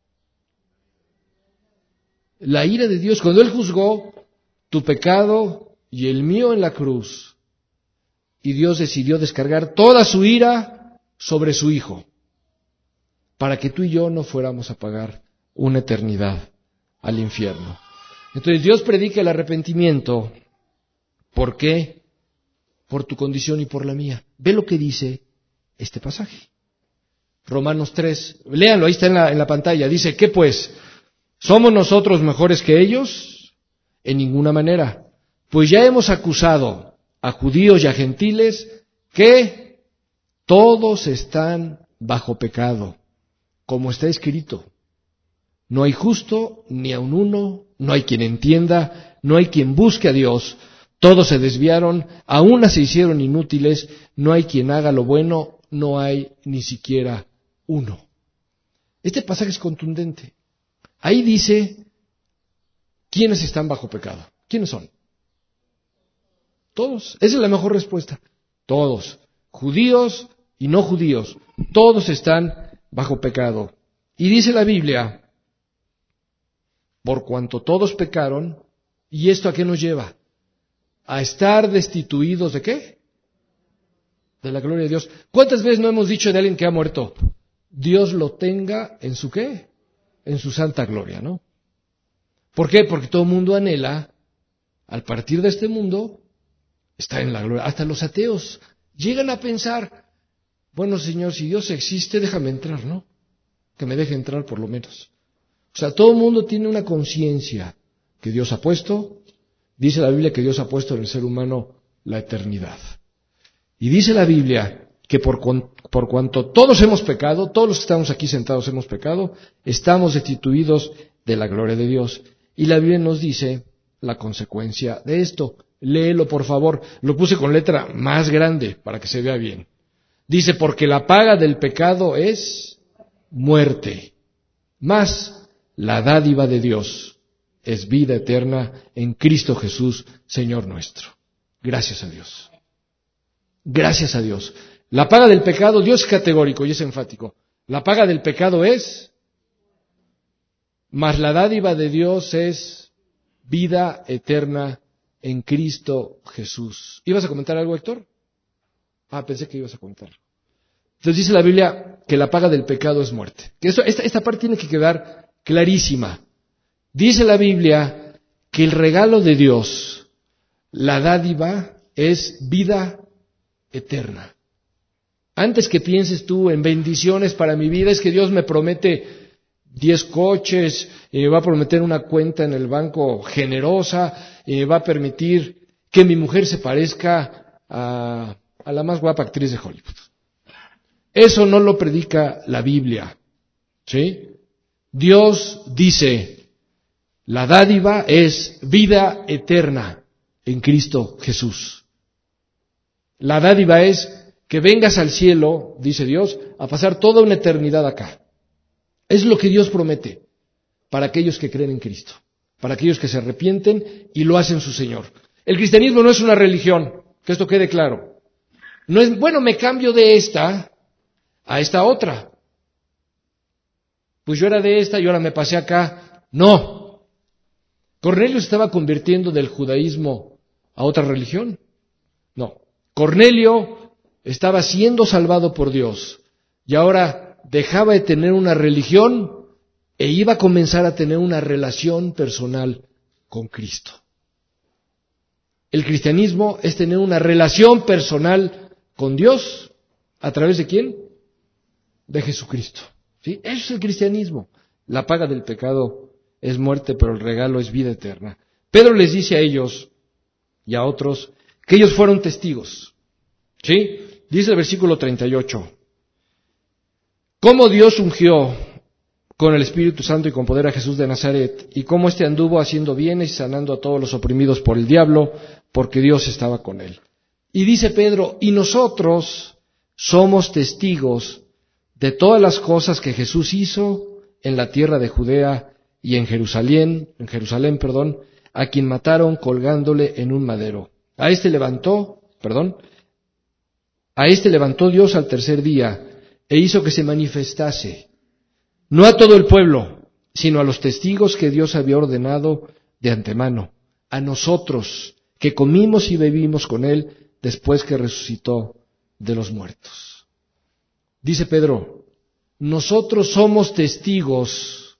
La ira de Dios, cuando Él juzgó tu pecado y el mío en la cruz, y Dios decidió descargar toda su ira sobre su Hijo, para que tú y yo no fuéramos a pagar una eternidad al infierno. Entonces Dios predica el arrepentimiento. ¿Por qué? Por tu condición y por la mía. Ve lo que dice este pasaje. Romanos 3, léanlo, ahí está en la pantalla. Dice, ¿qué pues? ¿Somos nosotros mejores que ellos? En ninguna manera. Pues ya hemos acusado a judíos y a gentiles que todos están bajo pecado, como está escrito. No hay justo ni aun uno, no hay quien entienda, no hay quien busque a Dios. Todos se desviaron, a una se hicieron inútiles, no hay quien haga lo bueno, no hay ni siquiera uno. Este pasaje es contundente. Ahí dice, ¿quiénes están bajo pecado? ¿Quiénes son? Todos. Esa es la mejor respuesta. Todos. Judíos y no judíos. Todos están bajo pecado. Y dice la Biblia, por cuanto todos pecaron, ¿y esto a qué nos lleva? A estar destituidos ¿de qué? De la gloria de Dios. ¿Cuántas veces no hemos dicho de alguien que ha muerto? Dios lo tenga en su ¿qué? En su santa gloria, ¿no? ¿Por qué? Porque todo el mundo anhela, al partir de este mundo, estar en la gloria. Hasta los ateos llegan a pensar, bueno, Señor, si Dios existe, déjame entrar, ¿no? Que me deje entrar por lo menos. O sea, todo el mundo tiene una conciencia que Dios ha puesto, Dice la Biblia que Dios ha puesto en el ser humano la eternidad. Y dice la Biblia que por cuanto todos hemos pecado, todos los que estamos aquí sentados hemos pecado, estamos destituidos de la gloria de Dios. Y la Biblia nos dice la consecuencia de esto. Léelo, por favor. Lo puse con letra más grande para que se vea bien. Dice, porque la paga del pecado es muerte, mas la dádiva de Dios es vida eterna en Cristo Jesús, Señor nuestro. Gracias a Dios. Gracias a Dios. La paga del pecado, Dios es categórico y es enfático. La paga del pecado es, mas la dádiva de Dios es vida eterna en Cristo Jesús. ¿Ibas a comentar algo, Héctor? Pensé que ibas a comentar. Entonces dice la Biblia que la paga del pecado es muerte. Esta parte tiene que quedar clarísima. Dice la Biblia que el regalo de Dios, la dádiva, es vida eterna. Antes que pienses tú en bendiciones para mi vida, es que Dios me promete 10 coches, va a prometer una cuenta en el banco generosa, va a permitir que mi mujer se parezca a la más guapa actriz de Hollywood. Eso no lo predica la Biblia, ¿sí? Dios dice, la dádiva es vida eterna en Cristo Jesús. La dádiva es que vengas al cielo, dice Dios, a pasar toda una eternidad acá. Es lo que Dios promete para aquellos que creen en Cristo, para aquellos que se arrepienten y lo hacen su Señor. El cristianismo no es una religión, que esto quede claro. No es, bueno, me cambio de esta a esta otra. Pues yo era de esta y ahora me pasé acá. No. ¿Cornelio se estaba convirtiendo del judaísmo a otra religión? No. Cornelio estaba siendo salvado por Dios y ahora dejaba de tener una religión e iba a comenzar a tener una relación personal con Cristo. El cristianismo es tener una relación personal con Dios. ¿A través de quién? De Jesucristo. ¿Sí? Eso es el cristianismo. La paga del pecado es muerte, pero el regalo es vida eterna. Pedro les dice a ellos y a otros que ellos fueron testigos. ¿Sí? Dice el versículo 38. Cómo Dios ungió con el Espíritu Santo y con poder a Jesús de Nazaret, y cómo éste anduvo haciendo bienes y sanando a todos los oprimidos por el diablo, porque Dios estaba con él. Y dice Pedro, y nosotros somos testigos de todas las cosas que Jesús hizo en la tierra de Judea y en Jerusalén, a quien mataron colgándole en un madero. A este levantó Dios al tercer día e hizo que se manifestase, no a todo el pueblo, sino a los testigos que Dios había ordenado de antemano, a nosotros que comimos y bebimos con él después que resucitó de los muertos. Dice Pedro, nosotros somos testigos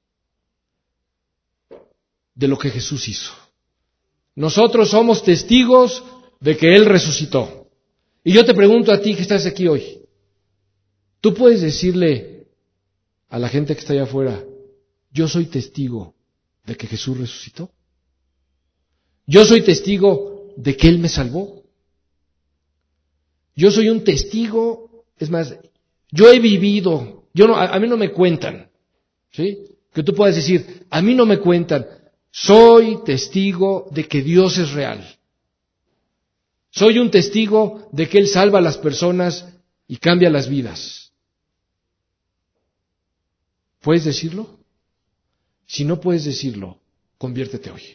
de lo que Jesús hizo. Nosotros somos testigos de que Él resucitó. Y yo te pregunto a ti que estás aquí hoy, ¿tú puedes decirle a la gente que está allá afuera, yo soy testigo de que Jesús resucitó? Yo soy testigo de que Él me salvó. Yo soy un testigo, es más, yo he vivido, a mí no me cuentan, ¿sí? Que tú puedas decir, a mí no me cuentan, soy testigo de que Dios es real. Soy un testigo de que Él salva a las personas y cambia las vidas. ¿Puedes decirlo? Si no puedes decirlo, conviértete hoy.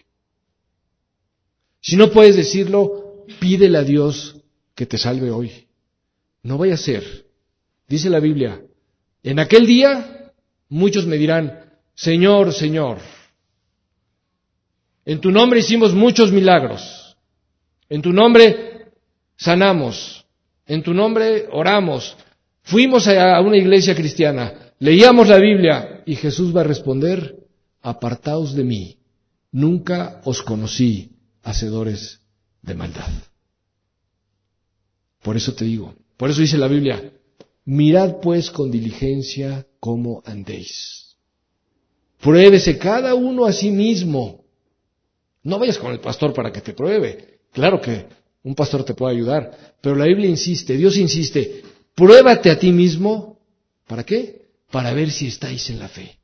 Si no puedes decirlo, pídele a Dios que te salve hoy. No vaya a ser, dice la Biblia, en aquel día muchos me dirán, Señor, Señor, en tu nombre hicimos muchos milagros, en tu nombre sanamos, en tu nombre oramos, fuimos a una iglesia cristiana, leíamos la Biblia y Jesús va a responder, apartaos de mí, nunca os conocí, hacedores de maldad. Por eso te digo, por eso dice la Biblia, mirad pues con diligencia cómo andéis. Pruébese cada uno a sí mismo No vayas con el pastor para que te pruebe. Claro que un pastor te puede ayudar, pero la Biblia insiste, Dios insiste, pruébate a ti mismo. ¿Para qué? Para ver si estáis en la fe.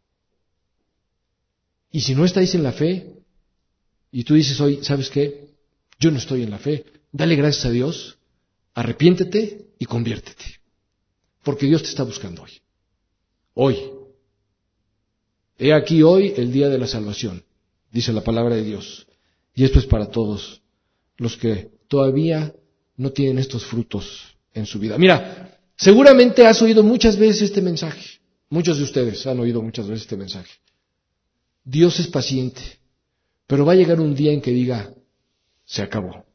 Y si no estáis en la fe, y tú dices hoy, ¿sabes qué? Yo no estoy en la fe. Dale gracias a Dios, arrepiéntete y conviértete. Porque Dios te está buscando hoy. Hoy. He aquí hoy el día de la salvación, dice la palabra de Dios. Y esto es para todos los que todavía no tienen estos frutos en su vida. Mira, seguramente has oído muchas veces este mensaje. Muchos de ustedes han oído muchas veces este mensaje. Dios es paciente, pero va a llegar un día en que diga, se acabó.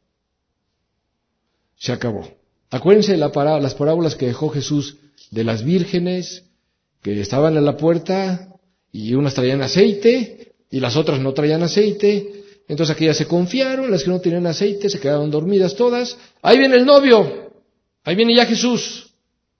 Se acabó. Acuérdense de las parábolas que dejó Jesús de las vírgenes que estaban en la puerta y unas traían aceite y las otras no traían aceite. Entonces aquellas se confiaron, las que no tenían aceite se quedaron dormidas todas. Ahí viene el novio, ahí viene ya Jesús.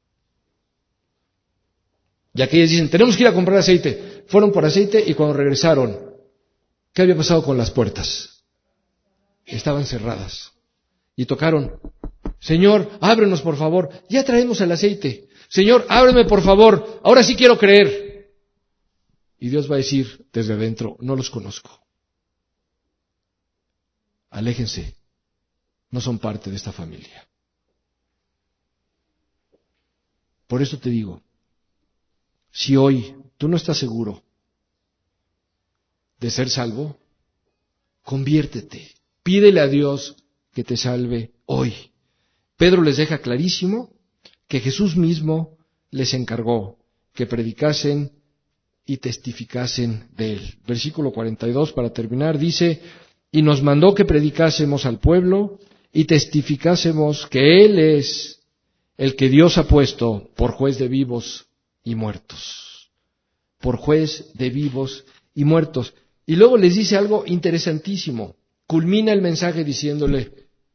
Y aquellas dicen, tenemos que ir a comprar aceite. Fueron por aceite y cuando regresaron, ¿qué había pasado con las puertas? Estaban cerradas. Y tocaron, Señor, ábrenos por favor, ya traemos el aceite. Señor, ábreme por favor, ahora sí quiero creer. Y Dios va a decir desde adentro, no los conozco. Aléjense, no son parte de esta familia. Por eso te digo, si hoy tú no estás seguro de ser salvo, conviértete, pídele a Dios que te salve hoy. Pedro les deja clarísimo que Jesús mismo les encargó que predicasen y testificasen de él. Versículo 42, para terminar, dice, y nos mandó que predicásemos al pueblo y testificásemos que Él es el que Dios ha puesto por juez de vivos y muertos. Por juez de vivos y muertos. Y luego les dice algo interesantísimo. Culmina el mensaje diciéndole,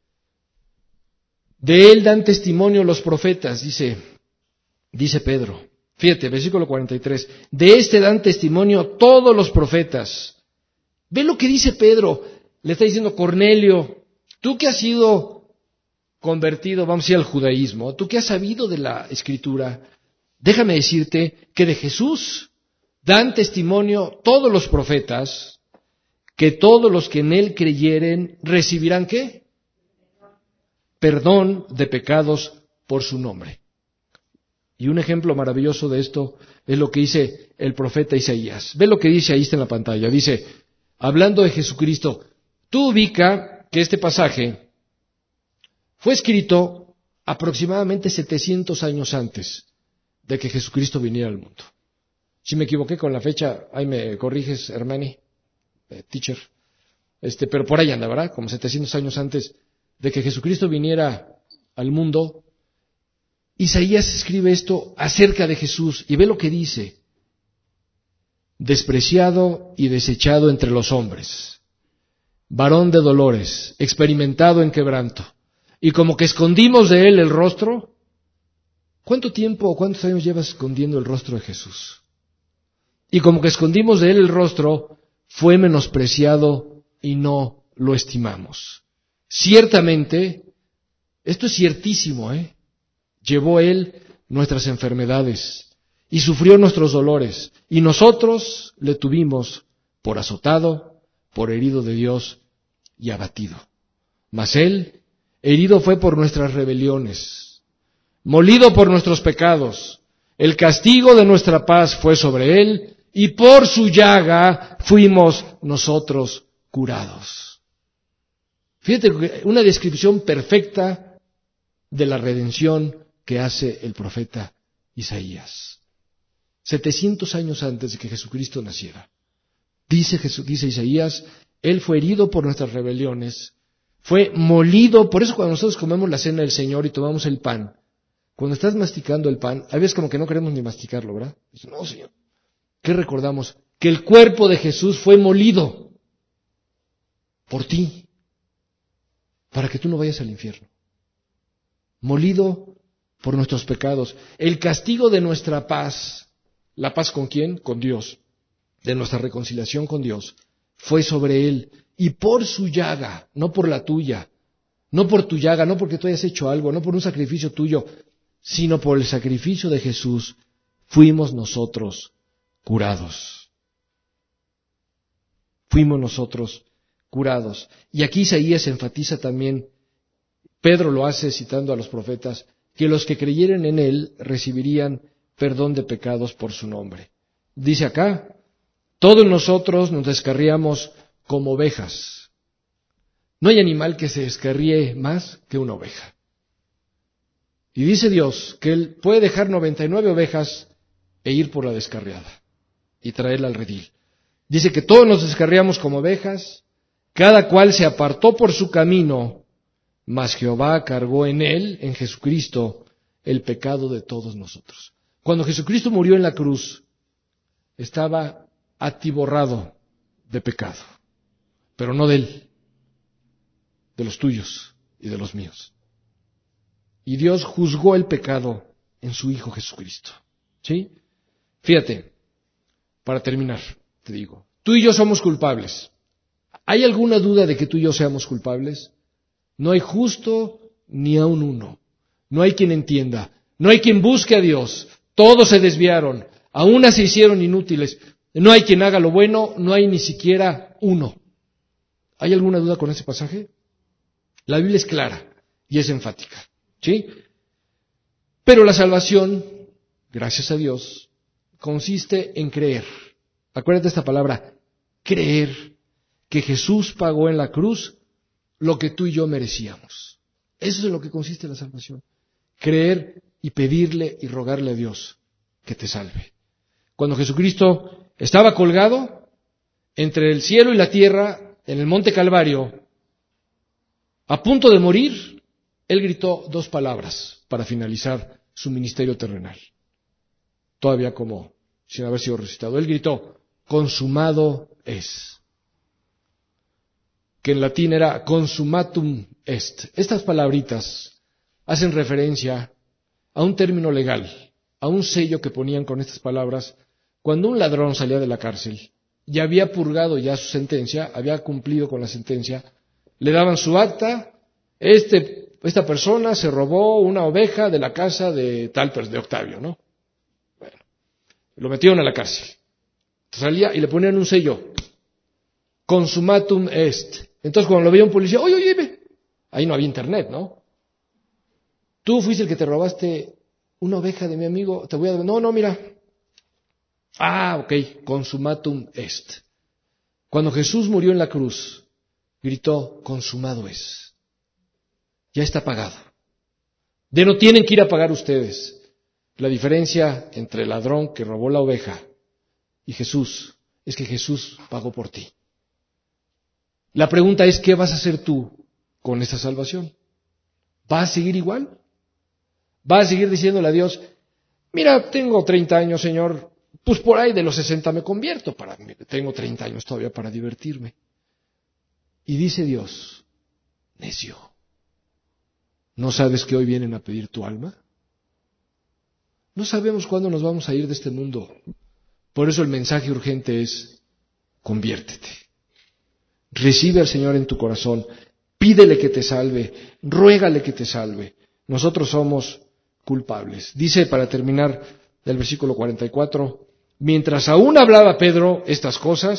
de Él dan testimonio los profetas, dice Pedro. Fíjate, versículo 43, de este dan testimonio todos los profetas. Ve lo que dice Pedro. Le está diciendo, Cornelio, tú que has sido convertido, vamos a decir, al judaísmo, tú que has sabido de la Escritura, déjame decirte que de Jesús dan testimonio todos los profetas, que todos los que en Él creyeren recibirán, ¿qué? Perdón de pecados por su nombre. Y un ejemplo maravilloso de esto es lo que dice el profeta Isaías. Ve lo que dice, ahí está en la pantalla. Dice, hablando de Jesucristo, tú ubica que este pasaje fue escrito aproximadamente 700 años antes de que Jesucristo viniera al mundo. Si me equivoqué con la fecha, ahí me corriges, Hermani, teacher. Pero por ahí anda, ¿verdad? Como 700 años antes de que Jesucristo viniera al mundo, Isaías escribe esto acerca de Jesús y ve lo que dice. Despreciado y desechado entre los hombres, varón de dolores, experimentado en quebranto, y como que escondimos de él el rostro. ¿Cuánto tiempo o cuántos años llevas escondiendo el rostro de Jesús? Y como que escondimos de él el rostro, fue menospreciado y no lo estimamos. Ciertamente, esto es ciertísimo, llevó él nuestras enfermedades y sufrió nuestros dolores, y nosotros le tuvimos por azotado, por herido de Dios y abatido. Mas él, herido fue por nuestras rebeliones, molido por nuestros pecados. El castigo de nuestra paz fue sobre él, y por su llaga fuimos nosotros curados. Fíjate, una descripción perfecta de la redención que hace el profeta Isaías. 700 años antes de que Jesucristo naciera. Dice Isaías, Él fue herido por nuestras rebeliones, fue molido. Por eso cuando nosotros comemos la cena del Señor y tomamos el pan, cuando estás masticando el pan, a veces como que no queremos ni masticarlo, ¿verdad? Dice, no, Señor. ¿Qué recordamos? Que el cuerpo de Jesús fue molido por ti, para que tú no vayas al infierno. Molido por nuestros pecados. El castigo de nuestra paz, ¿la paz con quién? Con Dios. De nuestra reconciliación con Dios, fue sobre Él. y por su llaga, no por la tuya, no por tu llaga, no porque tú hayas hecho algo, no por un sacrificio tuyo, sino por el sacrificio de Jesús, fuimos nosotros curados. Fuimos nosotros curados. Y aquí Isaías enfatiza también, Pedro lo hace citando a los profetas, que los que creyeren en él recibirían perdón de pecados por su nombre. Dice acá, todos nosotros nos descarriamos como ovejas. No hay animal que se descarríe más que una oveja. Y dice Dios que Él puede dejar 99 ovejas e ir por la descarriada y traerla al redil. Dice que todos nos descarriamos como ovejas, cada cual se apartó por su camino, mas Jehová cargó en Él, en Jesucristo, el pecado de todos nosotros. Cuando Jesucristo murió en la cruz, estaba atiborrado de pecado, pero no de Él, de los tuyos y de los míos. Y Dios juzgó el pecado en su Hijo Jesucristo. ¿Sí? Fíjate, para terminar, te digo, tú y yo somos culpables. ¿Hay alguna duda de que tú y yo seamos culpables? No hay justo ni aun uno. No hay quien entienda. No hay quien busque a Dios. Todos se desviaron. A unas se hicieron inútiles. No hay quien haga lo bueno. No hay ni siquiera uno. ¿Hay alguna duda con ese pasaje? La Biblia es clara y es enfática. ¿Sí? Pero la salvación, gracias a Dios, consiste en creer. Acuérdate de esta palabra, creer que Jesús pagó en la cruz lo que tú y yo merecíamos. Eso es en lo que consiste la salvación. Creer y pedirle y rogarle a Dios que te salve. Cuando Jesucristo estaba colgado entre el cielo y la tierra, en el monte Calvario, a punto de morir, Él gritó 2 palabras para finalizar su ministerio terrenal. Todavía como sin haber sido resucitado. Él gritó, consumado es. Que en latín era consumatum est. Estas palabritas hacen referencia a un término legal, a un sello que ponían con estas palabras cuando un ladrón salía de la cárcel y había purgado ya su sentencia, había cumplido con la sentencia, le daban su acta, esta persona se robó una oveja de la casa de de Octavio, ¿no? Bueno, lo metieron a la cárcel. Salía y le ponían un sello, consumatum est. Entonces cuando lo veía un policía, oye, ahí no había internet, ¿no? Tú fuiste el que te robaste una oveja de mi amigo, te voy a... No, mira. Ok, consumatum est. Cuando Jesús murió en la cruz, gritó, consumado es. Ya está pagado. De no tienen que ir a pagar ustedes. La diferencia entre el ladrón que robó la oveja y Jesús es que Jesús pagó por ti. La pregunta es, ¿qué vas a hacer tú con esta salvación? ¿Vas a seguir igual? ¿Vas a seguir diciéndole a Dios, mira, tengo 30 años, Señor, pues por ahí de los 60 me convierto, tengo 30 años todavía para divertirme? Y dice Dios, necio, ¿no sabes que hoy vienen a pedir tu alma? No sabemos cuándo nos vamos a ir de este mundo. Por eso el mensaje urgente es, conviértete. Recibe al Señor en tu corazón, pídele que te salve, ruégale que te salve. Nosotros somos culpables. Dice, para terminar, del versículo 44, mientras aún hablaba Pedro estas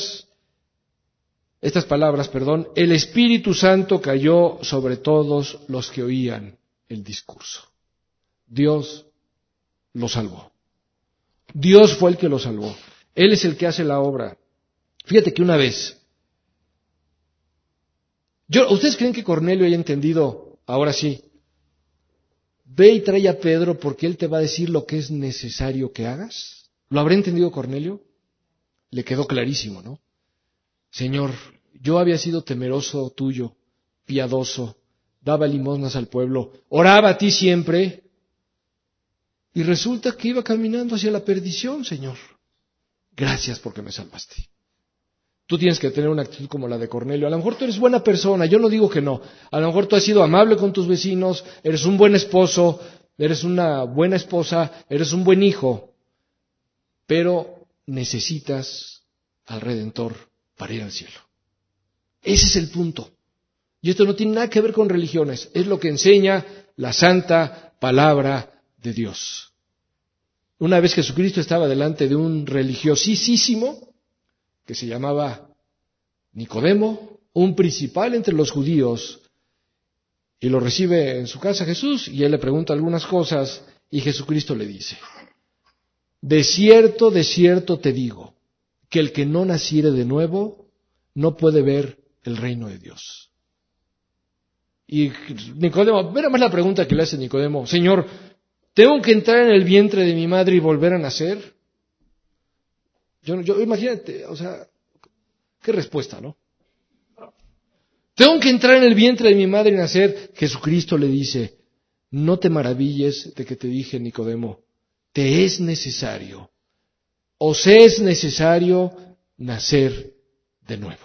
palabras, el Espíritu Santo cayó sobre todos los que oían el discurso. Dios lo salvó. Dios fue el que lo salvó. Él es el que hace la obra. Fíjate que una vez, ¿ustedes creen que Cornelio haya entendido, ahora sí, ve y trae a Pedro porque él te va a decir lo que es necesario que hagas? ¿Lo habrá entendido Cornelio? Le quedó clarísimo, ¿no? Señor, yo había sido temeroso tuyo, piadoso, daba limosnas al pueblo, oraba a ti siempre, y resulta que iba caminando hacia la perdición, Señor. Gracias porque me salvaste. Tú tienes que tener una actitud como la de Cornelio. A lo mejor tú eres buena persona, yo no digo que no. A lo mejor tú has sido amable con tus vecinos, eres un buen esposo, eres una buena esposa, eres un buen hijo, pero necesitas al Redentor para ir al cielo. Ese es el punto. Y esto no tiene nada que ver con religiones, es lo que enseña la santa palabra de Dios. Una vez Jesucristo estaba delante de un religiosísimo que se llamaba Nicodemo, un principal entre los judíos, y lo recibe en su casa Jesús, y él le pregunta algunas cosas, y Jesucristo le dice: de cierto te digo, que el que no naciere de nuevo no puede ver el reino de Dios. Y Nicodemo, mira más la pregunta que le hace Nicodemo: Señor, ¿tengo que entrar en el vientre de mi madre y volver a nacer? Yo imagínate, o sea, qué respuesta, ¿no? ¿Tengo que entrar en el vientre de mi madre y nacer? Jesucristo le dice: no te maravilles de que te dije, Nicodemo, te es necesario, os es necesario nacer de nuevo.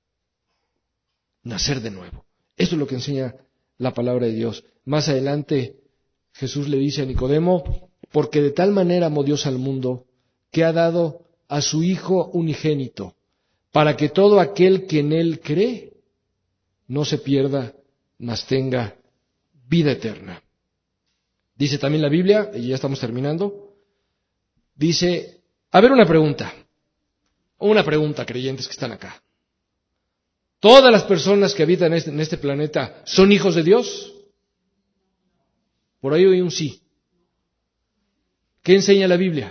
Nacer de nuevo. Eso es lo que enseña la palabra de Dios. Más adelante Jesús le dice a Nicodemo: porque de tal manera amó Dios al mundo, que ha dado a su Hijo unigénito, para que todo aquel que en Él cree no se pierda, mas tenga vida eterna. Dice también la Biblia, y ya estamos terminando, dice, a ver, una pregunta, creyentes que están acá. ¿Todas las personas que habitan en este planeta son hijos de Dios? Por ahí oí un sí. ¿Qué enseña la Biblia?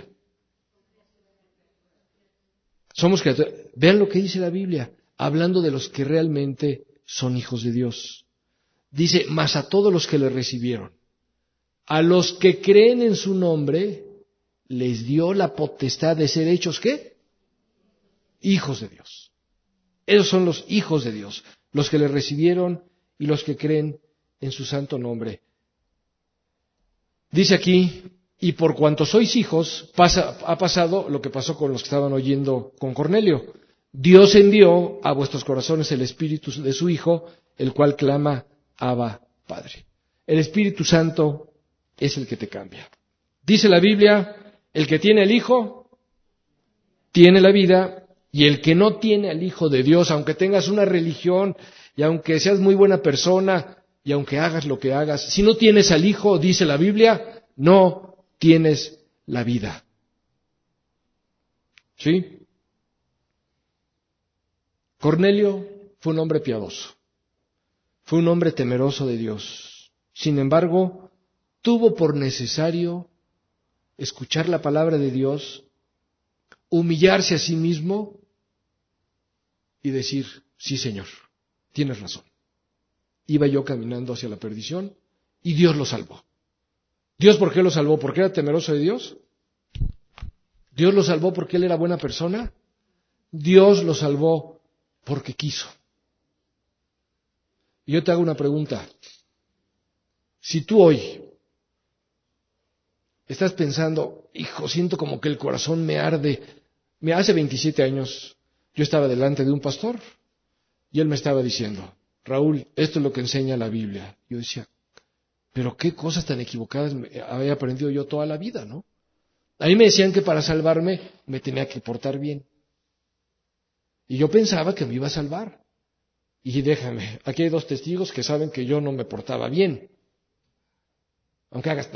Somos criaturas. Vean lo que dice la Biblia, hablando de los que realmente son hijos de Dios. Dice, mas a todos los que le recibieron, a los que creen en su nombre, les dio la potestad de ser hechos, ¿qué? Hijos de Dios. Esos son los hijos de Dios, los que le recibieron y los que creen en su santo nombre. Dice aquí, y por cuanto sois hijos, ha pasado lo que pasó con los que estaban oyendo con Cornelio. Dios envió a vuestros corazones el Espíritu de su Hijo, el cual clama, Abba, Padre. El Espíritu Santo es el que te cambia. Dice la Biblia, el que tiene el Hijo, tiene la vida, y el que no tiene al Hijo de Dios, aunque tengas una religión, y aunque seas muy buena persona, y aunque hagas lo que hagas, si no tienes al Hijo, dice la Biblia, no tienes la vida. ¿Sí? Cornelio fue un hombre piadoso, fue un hombre temeroso de Dios. Sin embargo, tuvo por necesario escuchar la palabra de Dios, humillarse a sí mismo y decir, sí, Señor, tienes razón. Iba yo caminando hacia la perdición y Dios lo salvó. ¿Dios por qué lo salvó? ¿Porque era temeroso de Dios? ¿Dios lo salvó porque él era buena persona? Dios lo salvó porque quiso. Y yo te hago una pregunta. Si tú hoy estás pensando, hijo, siento como que el corazón me arde. Mira, hace 27 años yo estaba delante de un pastor y él me estaba diciendo, Raúl, esto es lo que enseña la Biblia. Yo decía, pero qué cosas tan equivocadas había aprendido yo toda la vida, ¿no? A mí me decían que para salvarme me tenía que portar bien. Y yo pensaba que me iba a salvar. Y déjame, aquí hay 2 testigos que saben que yo no me portaba bien. Aunque hagas...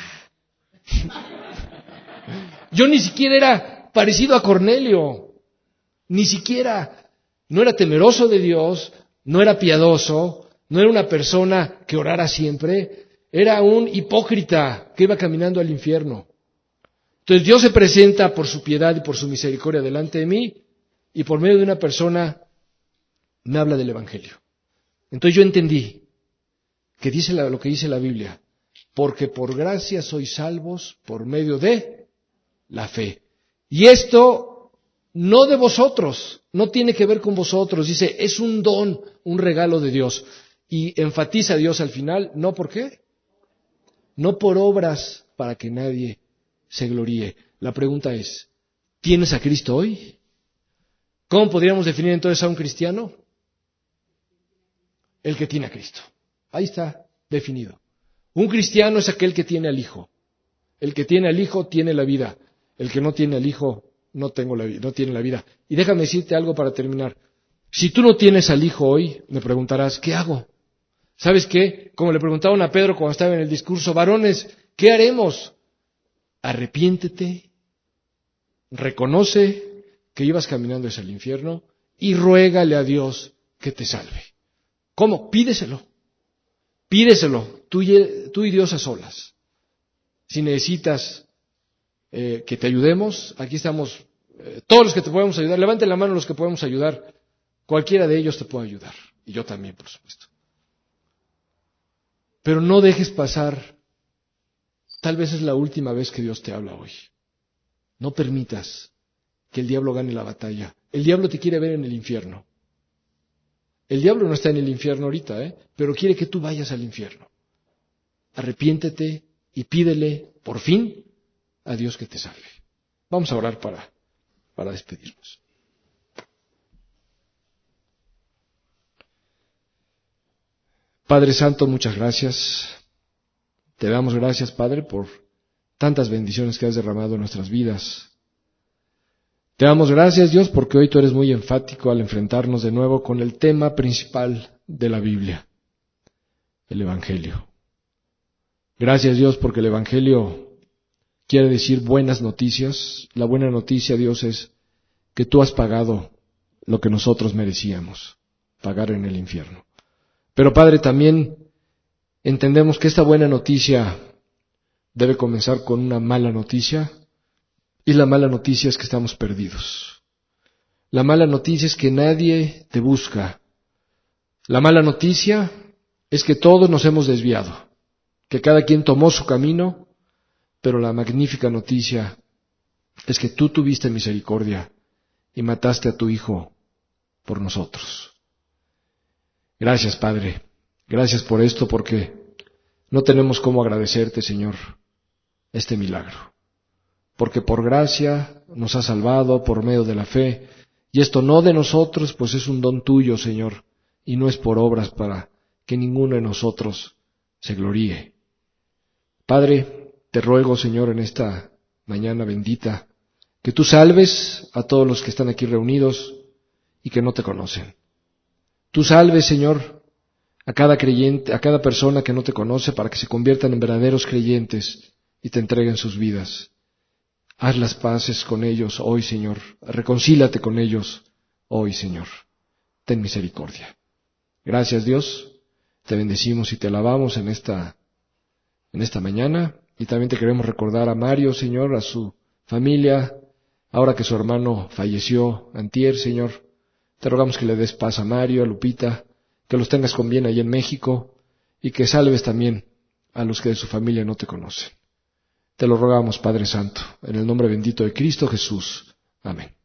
Yo ni siquiera era parecido a Cornelio. Ni siquiera. No era temeroso de Dios, no era piadoso, no era una persona que orara siempre. Era un hipócrita que iba caminando al infierno. Entonces Dios se presenta por su piedad y por su misericordia delante de mí y por medio de una persona me habla del Evangelio. Entonces yo entendí que dice lo que dice la Biblia, porque por gracia sois salvos por medio de la fe. Y esto no de vosotros, no tiene que ver con vosotros, dice, es un don, un regalo de Dios. Y enfatiza a Dios al final, ¿no por qué? No por obras para que nadie se gloríe. La pregunta es, ¿tienes a Cristo hoy? ¿Cómo podríamos definir entonces a un cristiano? El que tiene a Cristo. Ahí está definido. Un cristiano es aquel que tiene al Hijo. El que tiene al Hijo tiene la vida. El que no tiene al Hijo no tiene la vida. Y déjame decirte algo para terminar. Si tú no tienes al Hijo hoy, me preguntarás, ¿qué hago? ¿Sabes qué? Como le preguntaban a Pedro cuando estaba en el discurso, varones, ¿qué haremos? Arrepiéntete, reconoce que ibas caminando hacia el infierno y ruégale a Dios que te salve. ¿Cómo? Pídeselo. Pídeselo, tú y Dios a solas. Si necesitas que te ayudemos, aquí estamos, todos los que te podemos ayudar, levanten la mano los que podemos ayudar, cualquiera de ellos te puede ayudar, y yo también, por supuesto. Pero no dejes pasar, tal vez es la última vez que Dios te habla hoy. No permitas que el diablo gane la batalla. El diablo te quiere ver en el infierno. El diablo no está en el infierno ahorita, pero quiere que tú vayas al infierno. Arrepiéntete y pídele, por fin, a Dios que te salve. Vamos a orar para despedirnos. Padre Santo, muchas gracias. Te damos gracias, Padre, por tantas bendiciones que has derramado en nuestras vidas. Te damos gracias, Dios, porque hoy tú eres muy enfático al enfrentarnos de nuevo con el tema principal de la Biblia, el Evangelio. Gracias, Dios, porque el Evangelio quiere decir buenas noticias. La buena noticia, Dios, es que tú has pagado lo que nosotros merecíamos, pagar en el infierno. Pero, Padre, también entendemos que esta buena noticia debe comenzar con una mala noticia, y la mala noticia es que estamos perdidos. La mala noticia es que nadie te busca. La mala noticia es que todos nos hemos desviado, que cada quien tomó su camino, pero la magnífica noticia es que tú tuviste misericordia y mataste a tu Hijo por nosotros. Gracias, Padre. Gracias por esto, porque no tenemos cómo agradecerte, Señor, este milagro. Porque por gracia nos has salvado por medio de la fe, y esto no de nosotros, pues es un don tuyo, Señor, y no es por obras para que ninguno de nosotros se gloríe. Padre, te ruego, Señor, en esta mañana bendita, que tú salves a todos los que están aquí reunidos y que no te conocen. Tú salves, Señor, a cada creyente, a cada persona que no te conoce, para que se conviertan en verdaderos creyentes y te entreguen sus vidas. Haz las paces con ellos hoy, Señor. Reconcílate con ellos hoy, Señor. Ten misericordia. Gracias, Dios. Te bendecimos y te alabamos en esta mañana. Y también te queremos recordar a Mario, Señor, a su familia, ahora que su hermano falleció antier, Señor. Te rogamos que le des paz a Mario, a Lupita, que los tengas con bien allá en México y que salves también a los que de su familia no te conocen. Te lo rogamos, Padre Santo, en el nombre bendito de Cristo Jesús. Amén.